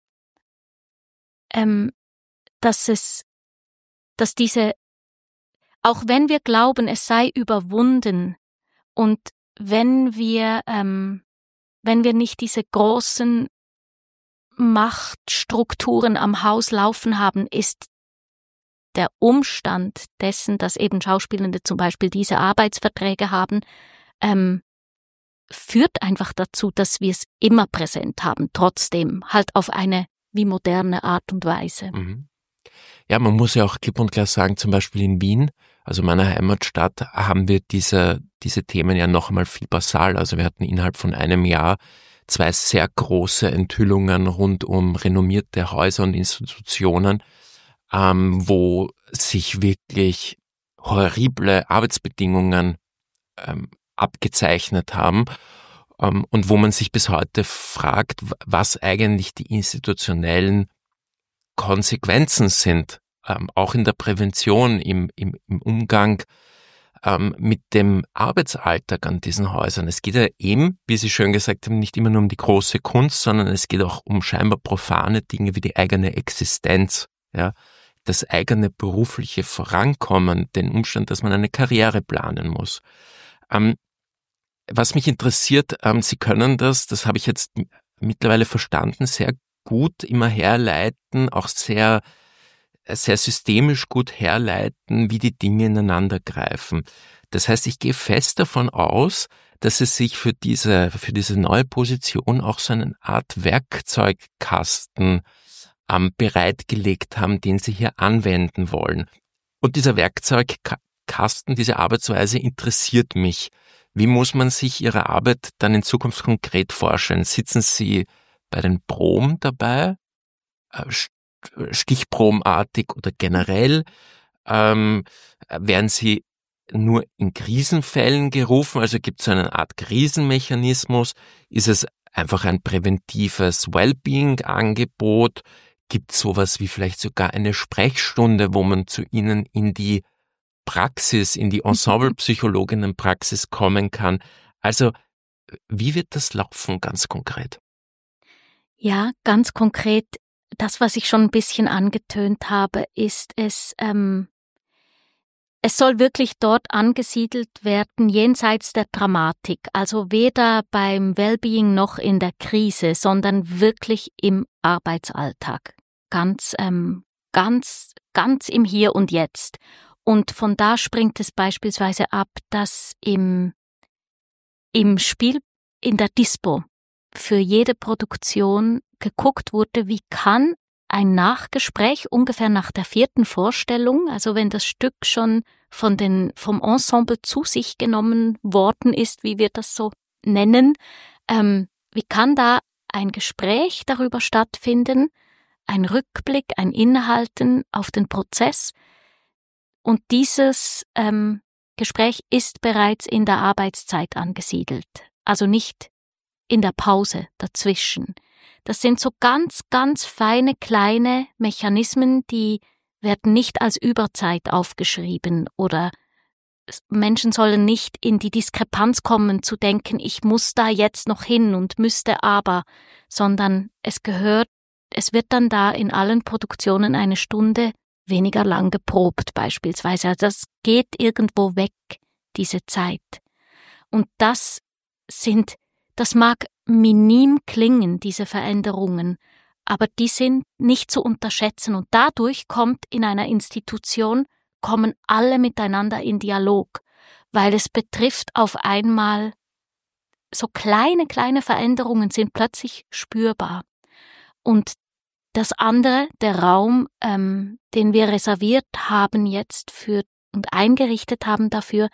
ähm, dass es, dass diese, auch wenn wir glauben, es sei überwunden und wenn wir, ähm, wenn wir nicht diese großen Machtstrukturen am Haus laufen haben, ist der Umstand dessen, dass eben Schauspielende zum Beispiel diese Arbeitsverträge haben, ähm, führt einfach dazu, dass wir es immer präsent haben, trotzdem halt auf eine wie moderne Art und Weise. Mhm. Ja, man muss ja auch klipp und klar sagen, zum Beispiel in Wien, also meiner Heimatstadt, haben wir diese, diese Themen ja noch einmal viel basal. Also wir hatten innerhalb von einem Jahr zwei sehr große Enthüllungen rund um renommierte Häuser und Institutionen, ähm, wo sich wirklich horrible Arbeitsbedingungen ähm, abgezeichnet haben, ähm, und wo man sich bis heute fragt, was eigentlich die institutionellen Konsequenzen sind, ähm, auch in der Prävention, im, im, im Umgang ähm, mit dem Arbeitsalltag an diesen Häusern. Es geht ja eben, wie Sie schön gesagt haben, nicht immer nur um die große Kunst, sondern es geht auch um scheinbar profane Dinge wie die eigene Existenz, ja, das eigene berufliche Vorankommen, den Umstand, dass man eine Karriere planen muss. Ähm, was mich interessiert, ähm, Sie können das, das habe ich jetzt mittlerweile verstanden, sehr gut immer herleiten, auch sehr, sehr systemisch gut herleiten, wie die Dinge ineinander greifen. Das heißt, ich gehe fest davon aus, dass Sie sich für diese, für diese neue Position auch so eine Art Werkzeugkasten ähm, bereitgelegt haben, den Sie hier anwenden wollen. Und dieser Werkzeugkasten, diese Arbeitsweise interessiert mich. Wie muss man sich Ihre Arbeit dann in Zukunft konkret vorstellen? Sitzen Sie bei den Proben dabei, stichprobenartig oder generell? Ähm, werden Sie nur in Krisenfällen gerufen? Also gibt es so eine Art Krisenmechanismus? Ist es einfach ein präventives Wellbeing-Angebot? Gibt es sowas wie vielleicht sogar eine Sprechstunde, wo man zu Ihnen in die Praxis, in die Ensemble-Psychologinnen-Praxis kommen kann? Also wie wird das laufen, ganz konkret? Ja, ganz konkret, das, was ich schon ein bisschen angetönt habe, ist es, ähm, es soll wirklich dort angesiedelt werden, jenseits der Dramatik, also weder beim Wellbeing noch in der Krise, sondern wirklich im Arbeitsalltag, ganz, ähm, ganz, ganz im Hier und Jetzt. Und von da springt es beispielsweise ab, dass im, im Spiel, in der Dispo, für jede Produktion geguckt wurde, wie kann ein Nachgespräch ungefähr nach der vierten Vorstellung, also wenn das Stück schon von den, vom Ensemble zu sich genommen worden ist, wie wir das so nennen, ähm, wie kann da ein Gespräch darüber stattfinden, ein Rückblick, ein Innehalten auf den Prozess. Und dieses ähm, Gespräch ist bereits in der Arbeitszeit angesiedelt, also nicht in der Pause dazwischen. Das sind so ganz, ganz feine kleine Mechanismen, die werden nicht als Überzeit aufgeschrieben oder Menschen sollen nicht in die Diskrepanz kommen zu denken, ich muss da jetzt noch hin und müsste aber, sondern es gehört, es wird dann da in allen Produktionen eine Stunde weniger lang geprobt beispielsweise. Also das geht irgendwo weg, diese Zeit. Und das sind, das mag minim klingen, diese Veränderungen, aber die sind nicht zu unterschätzen. Und dadurch kommt in einer Institution, kommen alle miteinander in Dialog, weil es betrifft auf einmal, so kleine, kleine Veränderungen sind plötzlich spürbar. Und das andere, der Raum, ähm, den wir reserviert haben jetzt für und eingerichtet haben dafür,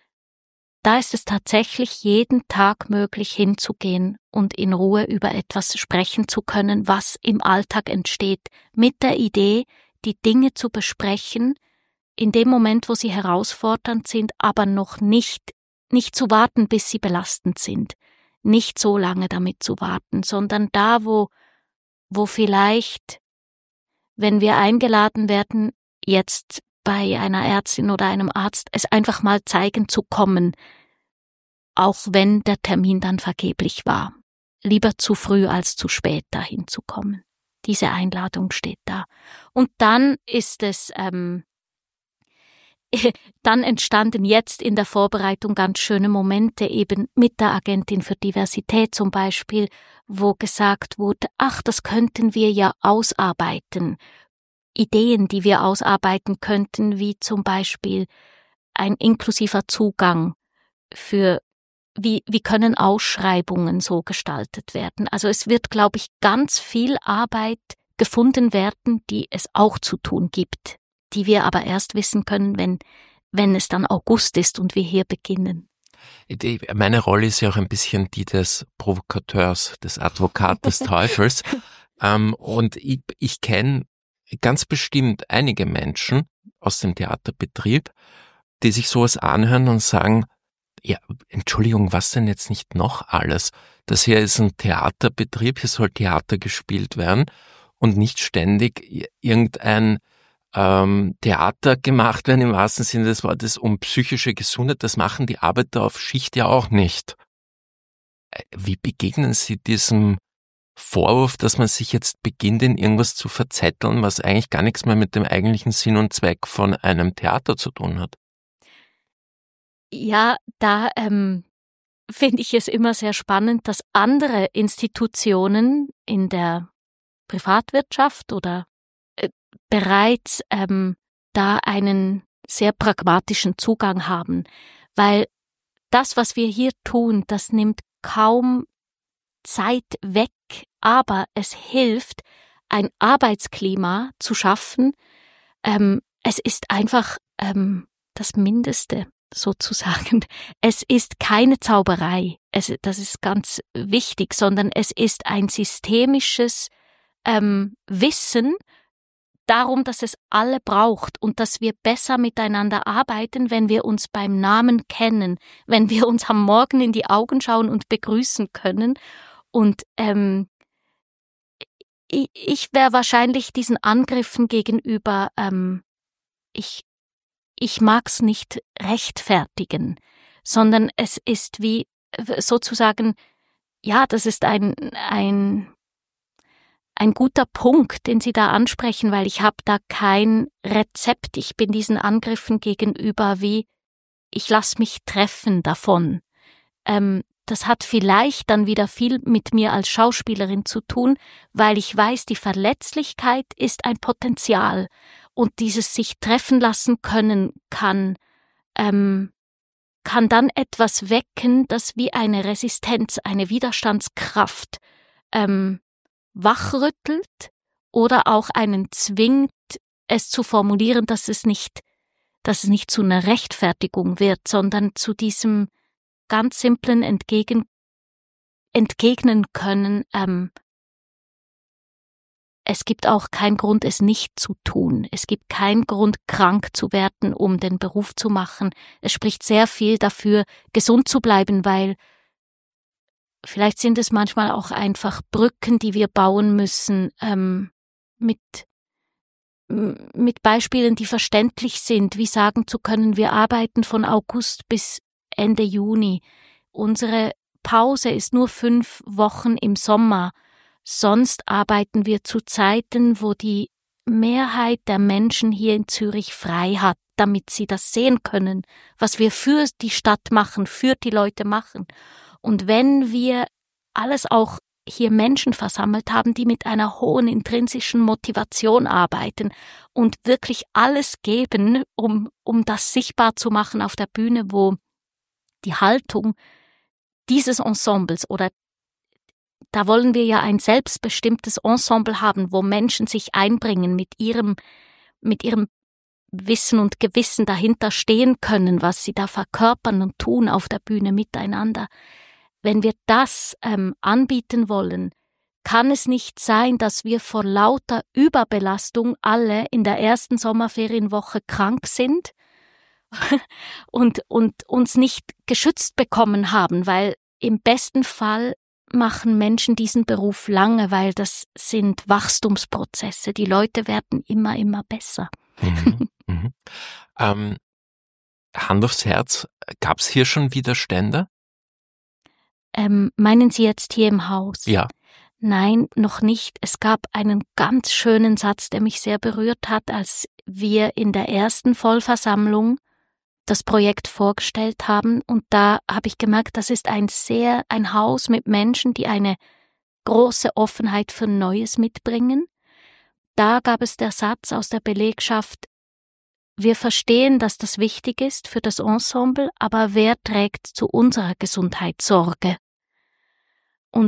da ist es tatsächlich jeden Tag möglich hinzugehen und in Ruhe über etwas sprechen zu können, was im Alltag entsteht, mit der Idee, die Dinge zu besprechen, in dem Moment, wo sie herausfordernd sind, aber noch nicht, nicht zu warten, bis sie belastend sind, nicht so lange damit zu warten, sondern da, wo, wo vielleicht, wenn wir eingeladen werden, jetzt bei einer Ärztin oder einem Arzt, es einfach mal zeigen zu kommen, auch wenn der Termin dann vergeblich war. Lieber zu früh als zu spät dahin zu kommen. Diese Einladung steht da. Und dann ist es, ähm, dann entstanden jetzt in der Vorbereitung ganz schöne Momente eben mit der Agentin für Diversität zum Beispiel, wo gesagt wurde, ach, das könnten wir ja ausarbeiten. Ideen, die wir ausarbeiten könnten, wie zum Beispiel ein inklusiver Zugang für, wie, wie können Ausschreibungen so gestaltet werden. Also es wird, glaube ich, ganz viel Arbeit gefunden werden, die es auch zu tun gibt, die wir aber erst wissen können, wenn, wenn es dann August ist und wir hier beginnen. Die, meine Rolle ist ja auch ein bisschen die des Provokateurs, des Advokat des Teufels. ähm, und ich, ich kenne ganz bestimmt einige Menschen aus dem Theaterbetrieb, die sich sowas anhören und sagen, ja, Entschuldigung, was denn jetzt nicht noch alles? Das hier ist ein Theaterbetrieb, hier soll Theater gespielt werden und nicht ständig irgendein ähm, Theater gemacht werden, im wahrsten Sinne des Wortes, um psychische Gesundheit. Das machen die Arbeiter auf Schicht ja auch nicht. Wie begegnen Sie diesem Vorwurf, dass man sich jetzt beginnt, in irgendwas zu verzetteln, was eigentlich gar nichts mehr mit dem eigentlichen Sinn und Zweck von einem Theater zu tun hat? Ja, da ähm, finde ich es immer sehr spannend, dass andere Institutionen in der Privatwirtschaft oder äh, bereits ähm, da einen sehr pragmatischen Zugang haben, weil das, was wir hier tun, das nimmt kaum Zeit weg, aber es hilft, ein Arbeitsklima zu schaffen. Ähm, es ist einfach ähm, das Mindeste sozusagen. Es ist keine Zauberei, es, das ist ganz wichtig, sondern es ist ein systemisches ähm, Wissen, darum, dass es alle braucht und dass wir besser miteinander arbeiten, wenn wir uns beim Namen kennen, wenn wir uns am Morgen in die Augen schauen und begrüßen können. Und ähm, ich, ich wäre wahrscheinlich diesen Angriffen gegenüber, ähm, ich, ich mag's nicht rechtfertigen, sondern es ist wie sozusagen, ja, das ist ein, ein Ein guter Punkt, den Sie da ansprechen, weil ich habe da kein Rezept. Ich bin diesen Angriffen gegenüber wie, ich lasse mich treffen davon. Ähm, das hat vielleicht dann wieder viel mit mir als Schauspielerin zu tun, weil ich weiß, die Verletzlichkeit ist ein Potenzial und dieses sich treffen lassen können kann, ähm, kann dann etwas wecken, das wie eine Resistenz, eine Widerstandskraft ähm, wachrüttelt oder auch einen zwingt, es zu formulieren, dass es nicht, dass es nicht zu einer Rechtfertigung wird, sondern zu diesem ganz simplen Entgegen, entgegnen können, ähm, es gibt auch keinen Grund, es nicht zu tun. Es gibt keinen Grund, krank zu werden, um den Beruf zu machen. Es spricht sehr viel dafür, gesund zu bleiben, weil vielleicht sind es manchmal auch einfach Brücken, die wir bauen müssen, ähm, mit, mit Beispielen, die verständlich sind, wie sagen zu können, wir arbeiten von August bis Ende Juni. Unsere Pause ist nur fünf Wochen im Sommer. Sonst arbeiten wir zu Zeiten, wo die Mehrheit der Menschen hier in Zürich frei hat, damit sie das sehen können, was wir für die Stadt machen, für die Leute machen. Und wenn wir alles auch hier Menschen versammelt haben, die mit einer hohen intrinsischen Motivation arbeiten und wirklich alles geben, um, um das sichtbar zu machen auf der Bühne, wo die Haltung dieses Ensembles oder da wollen wir ja ein selbstbestimmtes Ensemble haben, wo Menschen sich einbringen, mit ihrem, mit ihrem Wissen und Gewissen dahinter stehen können, was sie da verkörpern und tun auf der Bühne miteinander. Wenn wir das ähm, anbieten wollen, kann es nicht sein, dass wir vor lauter Überbelastung alle in der ersten Sommerferienwoche krank sind und, und uns nicht geschützt bekommen haben, weil im besten Fall machen Menschen diesen Beruf lange, weil das sind Wachstumsprozesse. Die Leute werden immer, immer besser. Mhm, mhm. Ähm, Hand aufs Herz, gab es hier schon Widerstände? Ähm, meinen Sie jetzt hier im Haus? Ja. Nein, noch nicht. Es gab einen ganz schönen Satz, der mich sehr berührt hat, als wir in der ersten Vollversammlung das Projekt vorgestellt haben. Und da habe ich gemerkt, das ist ein sehr, ein Haus mit Menschen, die eine große Offenheit für Neues mitbringen. Da gab es der Satz aus der Belegschaft: Wir verstehen, dass das wichtig ist für das Ensemble, aber wer trägt zu unserer Gesundheit Sorge? Und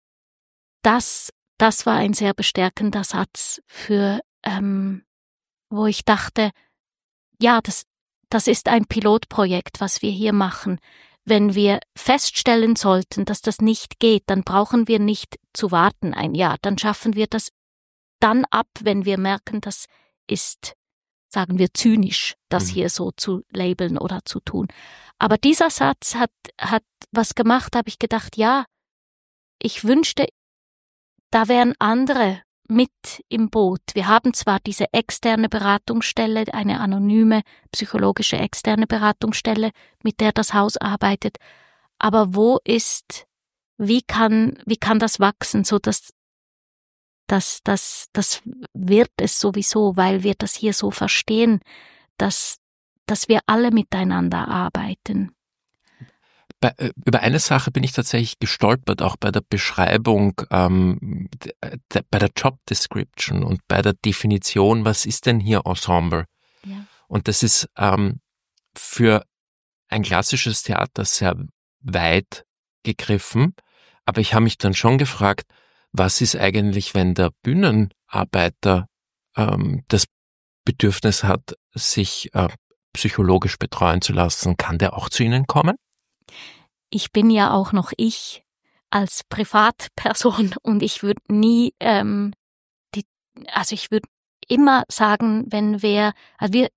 das, das war ein sehr bestärkender Satz für, ähm, wo ich dachte, ja, das, das ist ein Pilotprojekt, was wir hier machen. Wenn wir feststellen sollten, dass das nicht geht, dann brauchen wir nicht zu warten ein Jahr. Dann schaffen wir das dann ab, wenn wir merken, das ist, sagen wir, zynisch, das Mhm. hier so zu labeln oder zu tun. Aber dieser Satz hat, hat was gemacht, habe ich gedacht, ja, ich wünschte, da wären andere mit im Boot. Wir haben zwar diese externe Beratungsstelle, eine anonyme psychologische externe Beratungsstelle, mit der das Haus arbeitet, aber wo ist, wie kann, wie kann das wachsen, so dass das, das, das wird es sowieso, weil wir das hier so verstehen, dass, dass wir alle miteinander arbeiten. Bei, äh, über eine Sache bin ich tatsächlich gestolpert, auch bei der Beschreibung, ähm, de, de, bei der Job Description und bei der Definition, was ist denn hier Ensemble? Ja. Und das ist ähm, für ein klassisches Theater sehr weit gegriffen, aber ich habe mich dann schon gefragt, was ist eigentlich, wenn der Bühnenarbeiter ähm, das Bedürfnis hat, sich äh, psychologisch betreuen zu lassen, kann der auch zu Ihnen kommen? Ich bin ja auch noch ich als Privatperson und ich würde nie, ähm, die, also ich würde immer sagen, wenn wir, also wir,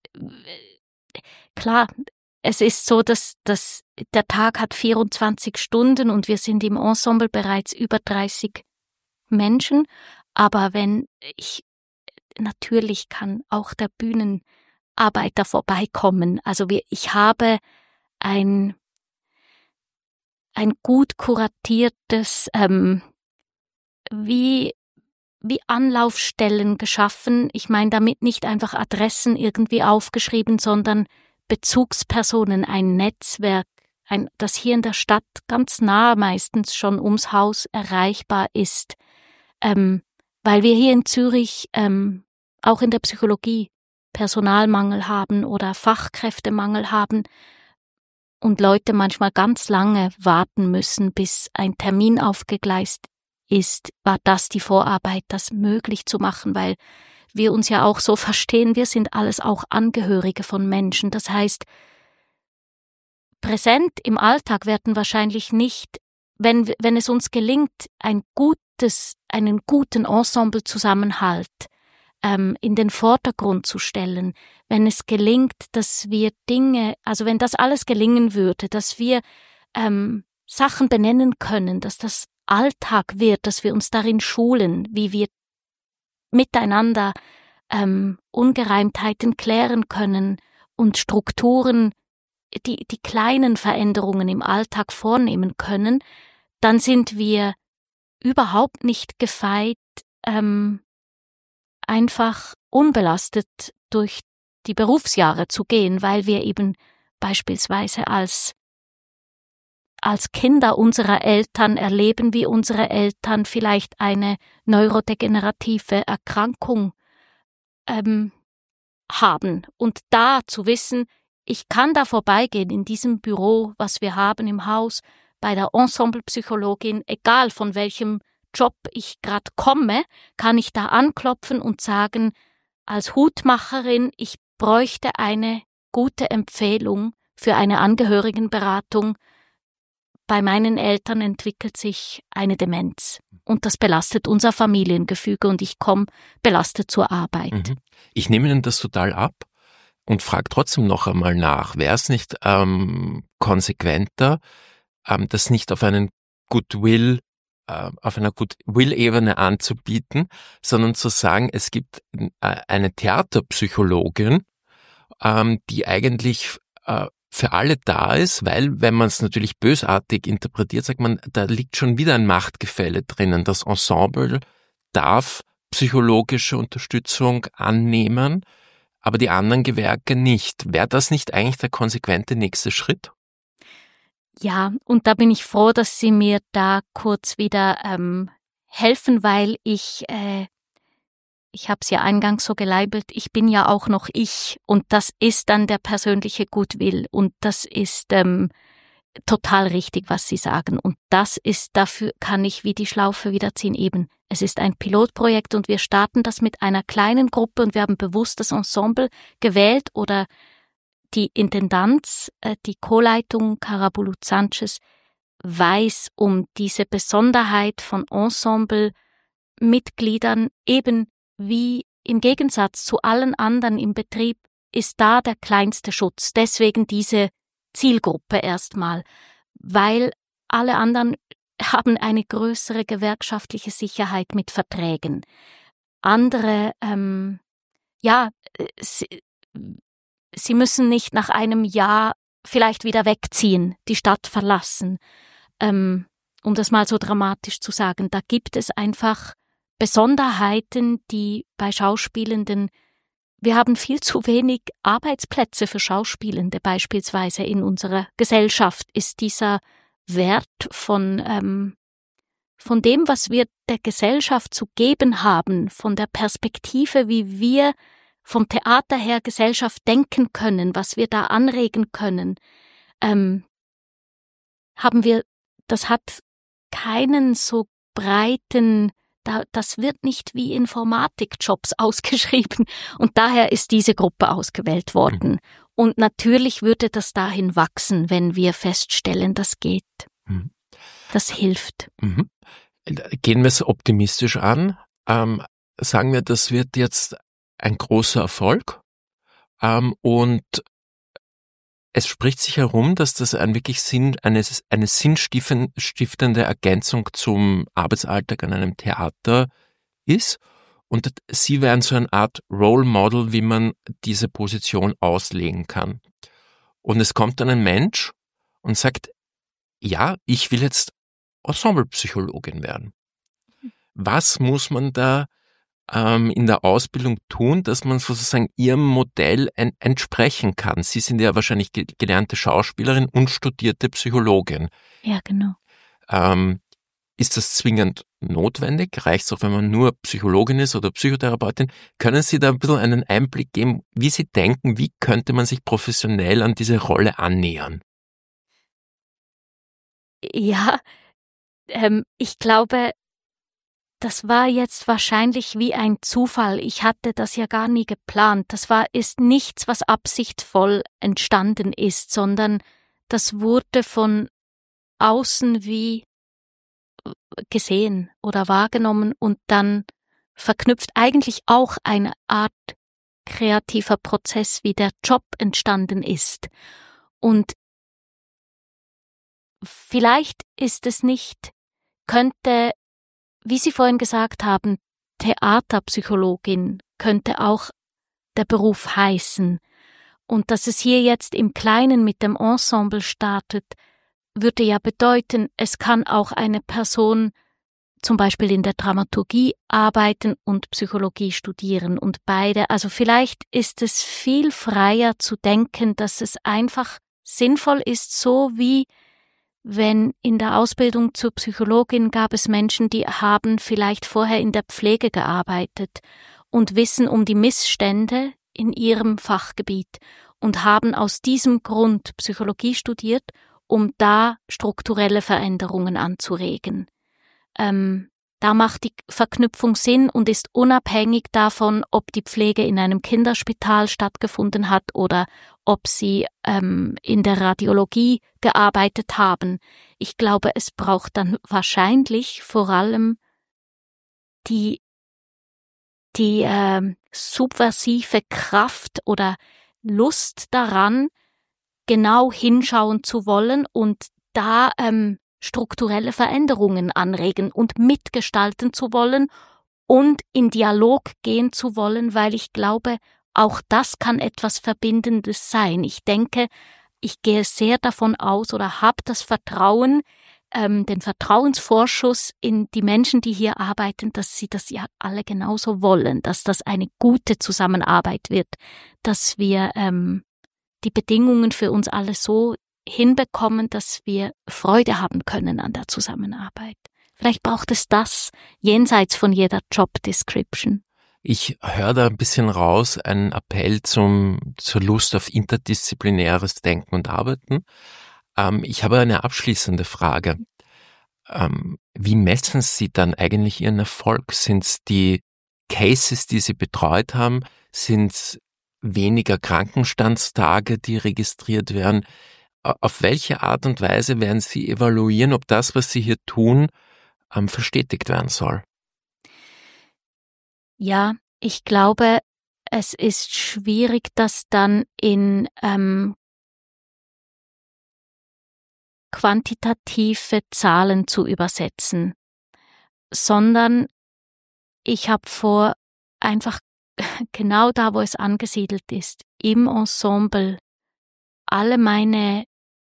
klar, es ist so, dass, dass der Tag hat vierundzwanzig Stunden und wir sind im Ensemble bereits über dreißig Menschen, aber wenn ich, natürlich kann auch der Bühnenarbeiter vorbeikommen. Also wir, ich habe ein, ein gut kuratiertes, ähm, wie, wie Anlaufstellen geschaffen. Ich meine damit nicht einfach Adressen irgendwie aufgeschrieben, sondern Bezugspersonen, ein Netzwerk, ein, das hier in der Stadt ganz nah meistens schon ums Haus erreichbar ist, ähm, weil wir hier in Zürich ähm, auch in der Psychologie Personalmangel haben oder Fachkräftemangel haben und Leute manchmal ganz lange warten müssen, bis ein Termin aufgegleist ist, war das die Vorarbeit, das möglich zu machen, weil wir uns ja auch so verstehen, wir sind alles auch Angehörige von Menschen. Das heißt, präsent im Alltag werden wahrscheinlich nicht, wenn, wenn es uns gelingt, ein gutes, einen guten Ensemblezusammenhalt ähm, in den Vordergrund zu stellen, wenn es gelingt, dass wir Dinge, also wenn das alles gelingen würde, dass wir ähm, Sachen benennen können, dass das Alltag wird, dass wir uns darin schulen, wie wir miteinander ähm, Ungereimtheiten klären können und Strukturen, die, die kleinen Veränderungen im Alltag vornehmen können, dann sind wir überhaupt nicht gefeit, ähm, einfach unbelastet durch die Berufsjahre zu gehen, weil wir eben beispielsweise als als Kinder unserer Eltern erleben, wie unsere Eltern vielleicht eine neurodegenerative Erkrankung ähm, haben. Und da zu wissen, ich kann da vorbeigehen in diesem Büro, was wir haben im Haus, bei der Ensemblepsychologin, egal von welchem Job ich gerade komme, kann ich da anklopfen und sagen, als Hutmacherin, ich bräuchte eine gute Empfehlung für eine Angehörigenberatung. Bei meinen Eltern entwickelt sich eine Demenz und das belastet unser Familiengefüge und ich komme belastet zur Arbeit. Mhm. Ich nehme Ihnen das total ab und frage trotzdem noch einmal nach. Wäre es nicht ähm, konsequenter, ähm, das nicht auf einen Goodwill, äh, auf einer Goodwill-Ebene anzubieten, sondern zu sagen, es gibt äh, eine Theaterpsychologin, ähm, die eigentlich äh, für alle da ist, weil, wenn man es natürlich bösartig interpretiert, sagt man, da liegt schon wieder ein Machtgefälle drinnen. Das Ensemble darf psychologische Unterstützung annehmen, aber die anderen Gewerke nicht. Wäre das nicht eigentlich der konsequente nächste Schritt? Ja, und da bin ich froh, dass Sie mir da kurz wieder ähm, helfen, weil ich äh, Ich habe es ja eingangs so gelabelt, ich bin ja auch noch ich und das ist dann der persönliche Goodwill und das ist ähm, total richtig, was Sie sagen und das ist, dafür kann ich wie die Schlaufe wieder ziehen, eben, es ist ein Pilotprojekt und wir starten das mit einer kleinen Gruppe und wir haben bewusst das Ensemble gewählt oder die Intendanz, äh, die Co-Leitung Carabulu Sanchez weiß um diese Besonderheit von Ensemblemitgliedern eben wie im Gegensatz zu allen anderen im Betrieb ist da der kleinste Schutz. Deswegen diese Zielgruppe erstmal, weil alle anderen haben eine größere gewerkschaftliche Sicherheit mit Verträgen. Andere, ähm, ja, sie, sie müssen nicht nach einem Jahr vielleicht wieder wegziehen, die Stadt verlassen. Ähm, um das mal so dramatisch zu sagen, da gibt es einfach Besonderheiten, die bei Schauspielenden, wir haben viel zu wenig Arbeitsplätze für Schauspielende beispielsweise in unserer Gesellschaft, ist dieser Wert von, ähm, von dem, was wir der Gesellschaft zu geben haben, von der Perspektive, wie wir vom Theater her Gesellschaft denken können, was wir da anregen können, ähm, haben wir, das hat keinen so breiten, Da, das wird nicht wie Informatikjobs ausgeschrieben und daher ist diese Gruppe ausgewählt worden. Mhm. Und natürlich würde das dahin wachsen, wenn wir feststellen, das geht. Mhm. Das hilft. Mhm. Gehen wir es optimistisch an. Ähm, sagen wir, das wird jetzt ein großer Erfolg. Ähm, und es spricht sich herum, dass das ein wirklich Sinn, eine, eine sinnstiftende Ergänzung zum Arbeitsalltag an einem Theater ist. Und Sie wären so eine Art Role Model, wie man diese Position auslegen kann. Und es kommt dann ein Mensch und sagt, ja, ich will jetzt Ensemblepsychologin werden. Was muss man da ähm, in der Ausbildung tun, dass man sozusagen Ihrem Modell en- entsprechen kann? Sie sind ja wahrscheinlich ge- gelernte Schauspielerin und studierte Psychologin. Ja, genau. Ähm, ist das zwingend notwendig? Reicht es auch, wenn man nur Psychologin ist oder Psychotherapeutin? Können Sie da ein bisschen einen Einblick geben, wie Sie denken, wie könnte man sich professionell an diese Rolle annähern? Ja, ähm, ich glaube, das war jetzt wahrscheinlich wie ein Zufall. Ich hatte das ja gar nie geplant. Das war, ist nichts, was absichtvoll entstanden ist, sondern das wurde von außen wie gesehen oder wahrgenommen und dann verknüpft eigentlich auch eine Art kreativer Prozess, wie der Job entstanden ist. Und vielleicht ist es nicht, könnte, wie Sie vorhin gesagt haben, Theaterpsychologin könnte auch der Beruf heißen. Und dass es hier jetzt im Kleinen mit dem Ensemble startet, würde ja bedeuten, es kann auch eine Person zum Beispiel in der Dramaturgie arbeiten und Psychologie studieren und beide. Also vielleicht ist es viel freier zu denken, dass es einfach sinnvoll ist, so wie wenn in der Ausbildung zur Psychologin gab es Menschen, die haben vielleicht vorher in der Pflege gearbeitet und wissen um die Missstände in ihrem Fachgebiet und haben aus diesem Grund Psychologie studiert, um da strukturelle Veränderungen anzuregen. Ähm, da macht die Verknüpfung Sinn und ist unabhängig davon, ob die Pflege in einem Kinderspital stattgefunden hat oder ob sie ähm, in der Radiologie gearbeitet haben. Ich glaube, es braucht dann wahrscheinlich vor allem die, die äh, subversive Kraft oder Lust daran, genau hinschauen zu wollen und da ähm, strukturelle Veränderungen anregen und mitgestalten zu wollen und in Dialog gehen zu wollen, weil ich glaube, auch das kann etwas Verbindendes sein. Ich denke, ich gehe sehr davon aus oder habe das Vertrauen, ähm, den Vertrauensvorschuss in die Menschen, die hier arbeiten, dass sie das ja alle genauso wollen, dass das eine gute Zusammenarbeit wird, dass wir ähm, die Bedingungen für uns alle so hinbekommen, dass wir Freude haben können an der Zusammenarbeit. Vielleicht braucht es das jenseits von jeder Job Description. Ich höre da ein bisschen raus, einen Appell zum, zur Lust auf interdisziplinäres Denken und Arbeiten. Ähm, ich habe eine abschließende Frage. Ähm, wie messen Sie dann eigentlich Ihren Erfolg? Sind es die Cases, die Sie betreut haben? Sind es weniger Krankenstandstage, die registriert werden? Auf welche Art und Weise werden Sie evaluieren, ob das, was Sie hier tun, ähm, verstetigt werden soll? Ja, ich glaube, es ist schwierig, das dann in ähm, quantitative Zahlen zu übersetzen, sondern ich habe vor, einfach genau da, wo es angesiedelt ist, im Ensemble, alle meine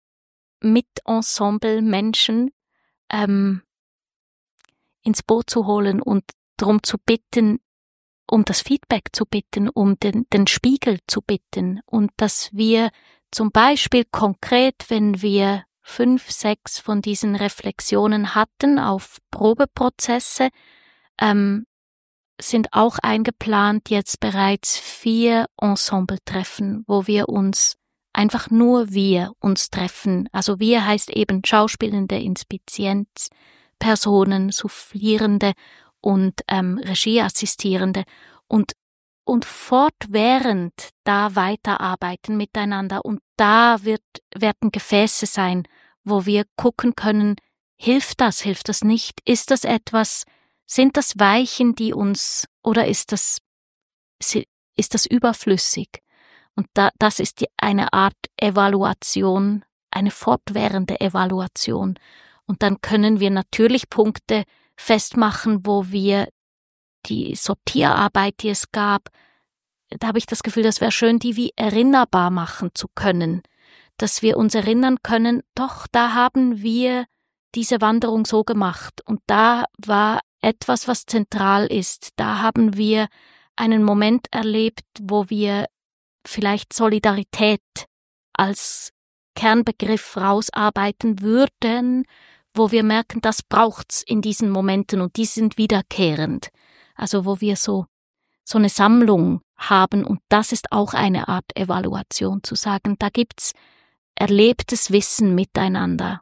Mit-Ensemble-Menschen ähm, ins Boot zu holen und darum zu bitten, um das Feedback zu bitten, um den, den Spiegel zu bitten und dass wir zum Beispiel konkret, wenn wir fünf, sechs von diesen Reflexionen hatten auf Probeprozesse, ähm, sind auch eingeplant jetzt bereits vier Ensemble-Treffen, wo wir uns einfach nur wir uns treffen. Also wir heißt eben Schauspielende, Inspizienz, Personen, Soufflierende und ähm, Regieassistierende und und fortwährend da weiterarbeiten miteinander und da wird werden Gefäße sein, wo wir gucken können, hilft das, hilft das nicht, ist das etwas, sind das Weichen, die uns oder ist das ist das überflüssig. Und da, das ist die, eine Art Evaluation, eine fortwährende Evaluation. Und dann können wir natürlich Punkte festmachen, wo wir die Sortierarbeit, die es gab, da habe ich das Gefühl, das wäre schön, die wie erinnerbar machen zu können. Dass wir uns erinnern können, doch, da haben wir diese Wanderung so gemacht. Und da war etwas, was zentral ist. Da haben wir einen Moment erlebt, wo wir vielleicht Solidarität als Kernbegriff rausarbeiten würden, wo wir merken, das braucht's in diesen Momenten und die sind wiederkehrend. Also wo wir so, so eine Sammlung haben und das ist auch eine Art Evaluation, zu sagen, da gibt's erlebtes Wissen miteinander.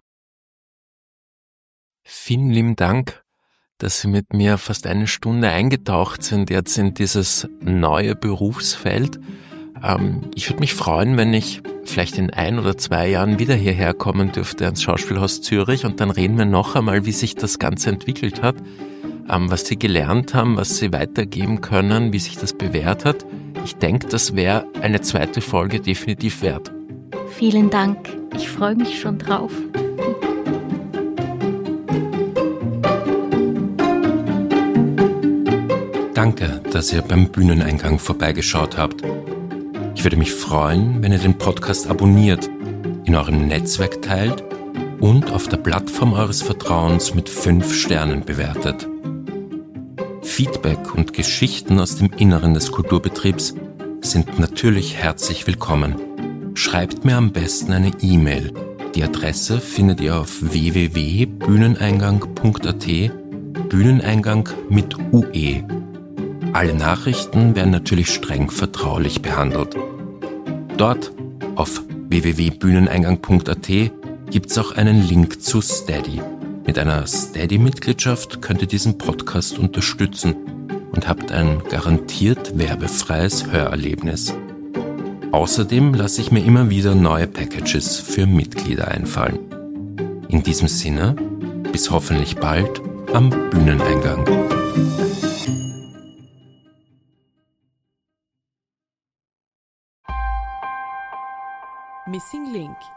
Vielen lieben Dank, dass Sie mit mir fast eine Stunde eingetaucht sind jetzt in dieses neue Berufsfeld. Ähm, ich würde mich freuen, wenn ich vielleicht in ein oder zwei Jahren wieder hierher kommen dürfte ans Schauspielhaus Zürich und dann reden wir noch einmal, wie sich das Ganze entwickelt hat, ähm, was Sie gelernt haben, was Sie weitergeben können, wie sich das bewährt hat. Ich denke, das wäre eine zweite Folge definitiv wert. Vielen Dank, ich freue mich schon drauf. Danke, dass ihr beim Bühneneingang vorbeigeschaut habt. Ich würde mich freuen, wenn ihr den Podcast abonniert, in eurem Netzwerk teilt und auf der Plattform eures Vertrauens mit fünf Sternen bewertet. Feedback und Geschichten aus dem Inneren des Kulturbetriebs sind natürlich herzlich willkommen. Schreibt mir am besten eine E-Mail. Die Adresse findet ihr auf w w w punkt bühneneingang punkt a t, Bühneneingang mit U E. Alle Nachrichten werden natürlich streng vertraulich behandelt. Dort, auf w w w punkt bühneneingang punkt a t, gibt es auch einen Link zu Steady. Mit einer Steady-Mitgliedschaft könnt ihr diesen Podcast unterstützen und habt ein garantiert werbefreies Hörerlebnis. Außerdem lasse ich mir immer wieder neue Packages für Mitglieder einfallen. In diesem Sinne, bis hoffentlich bald am Bühneneingang. Missing Link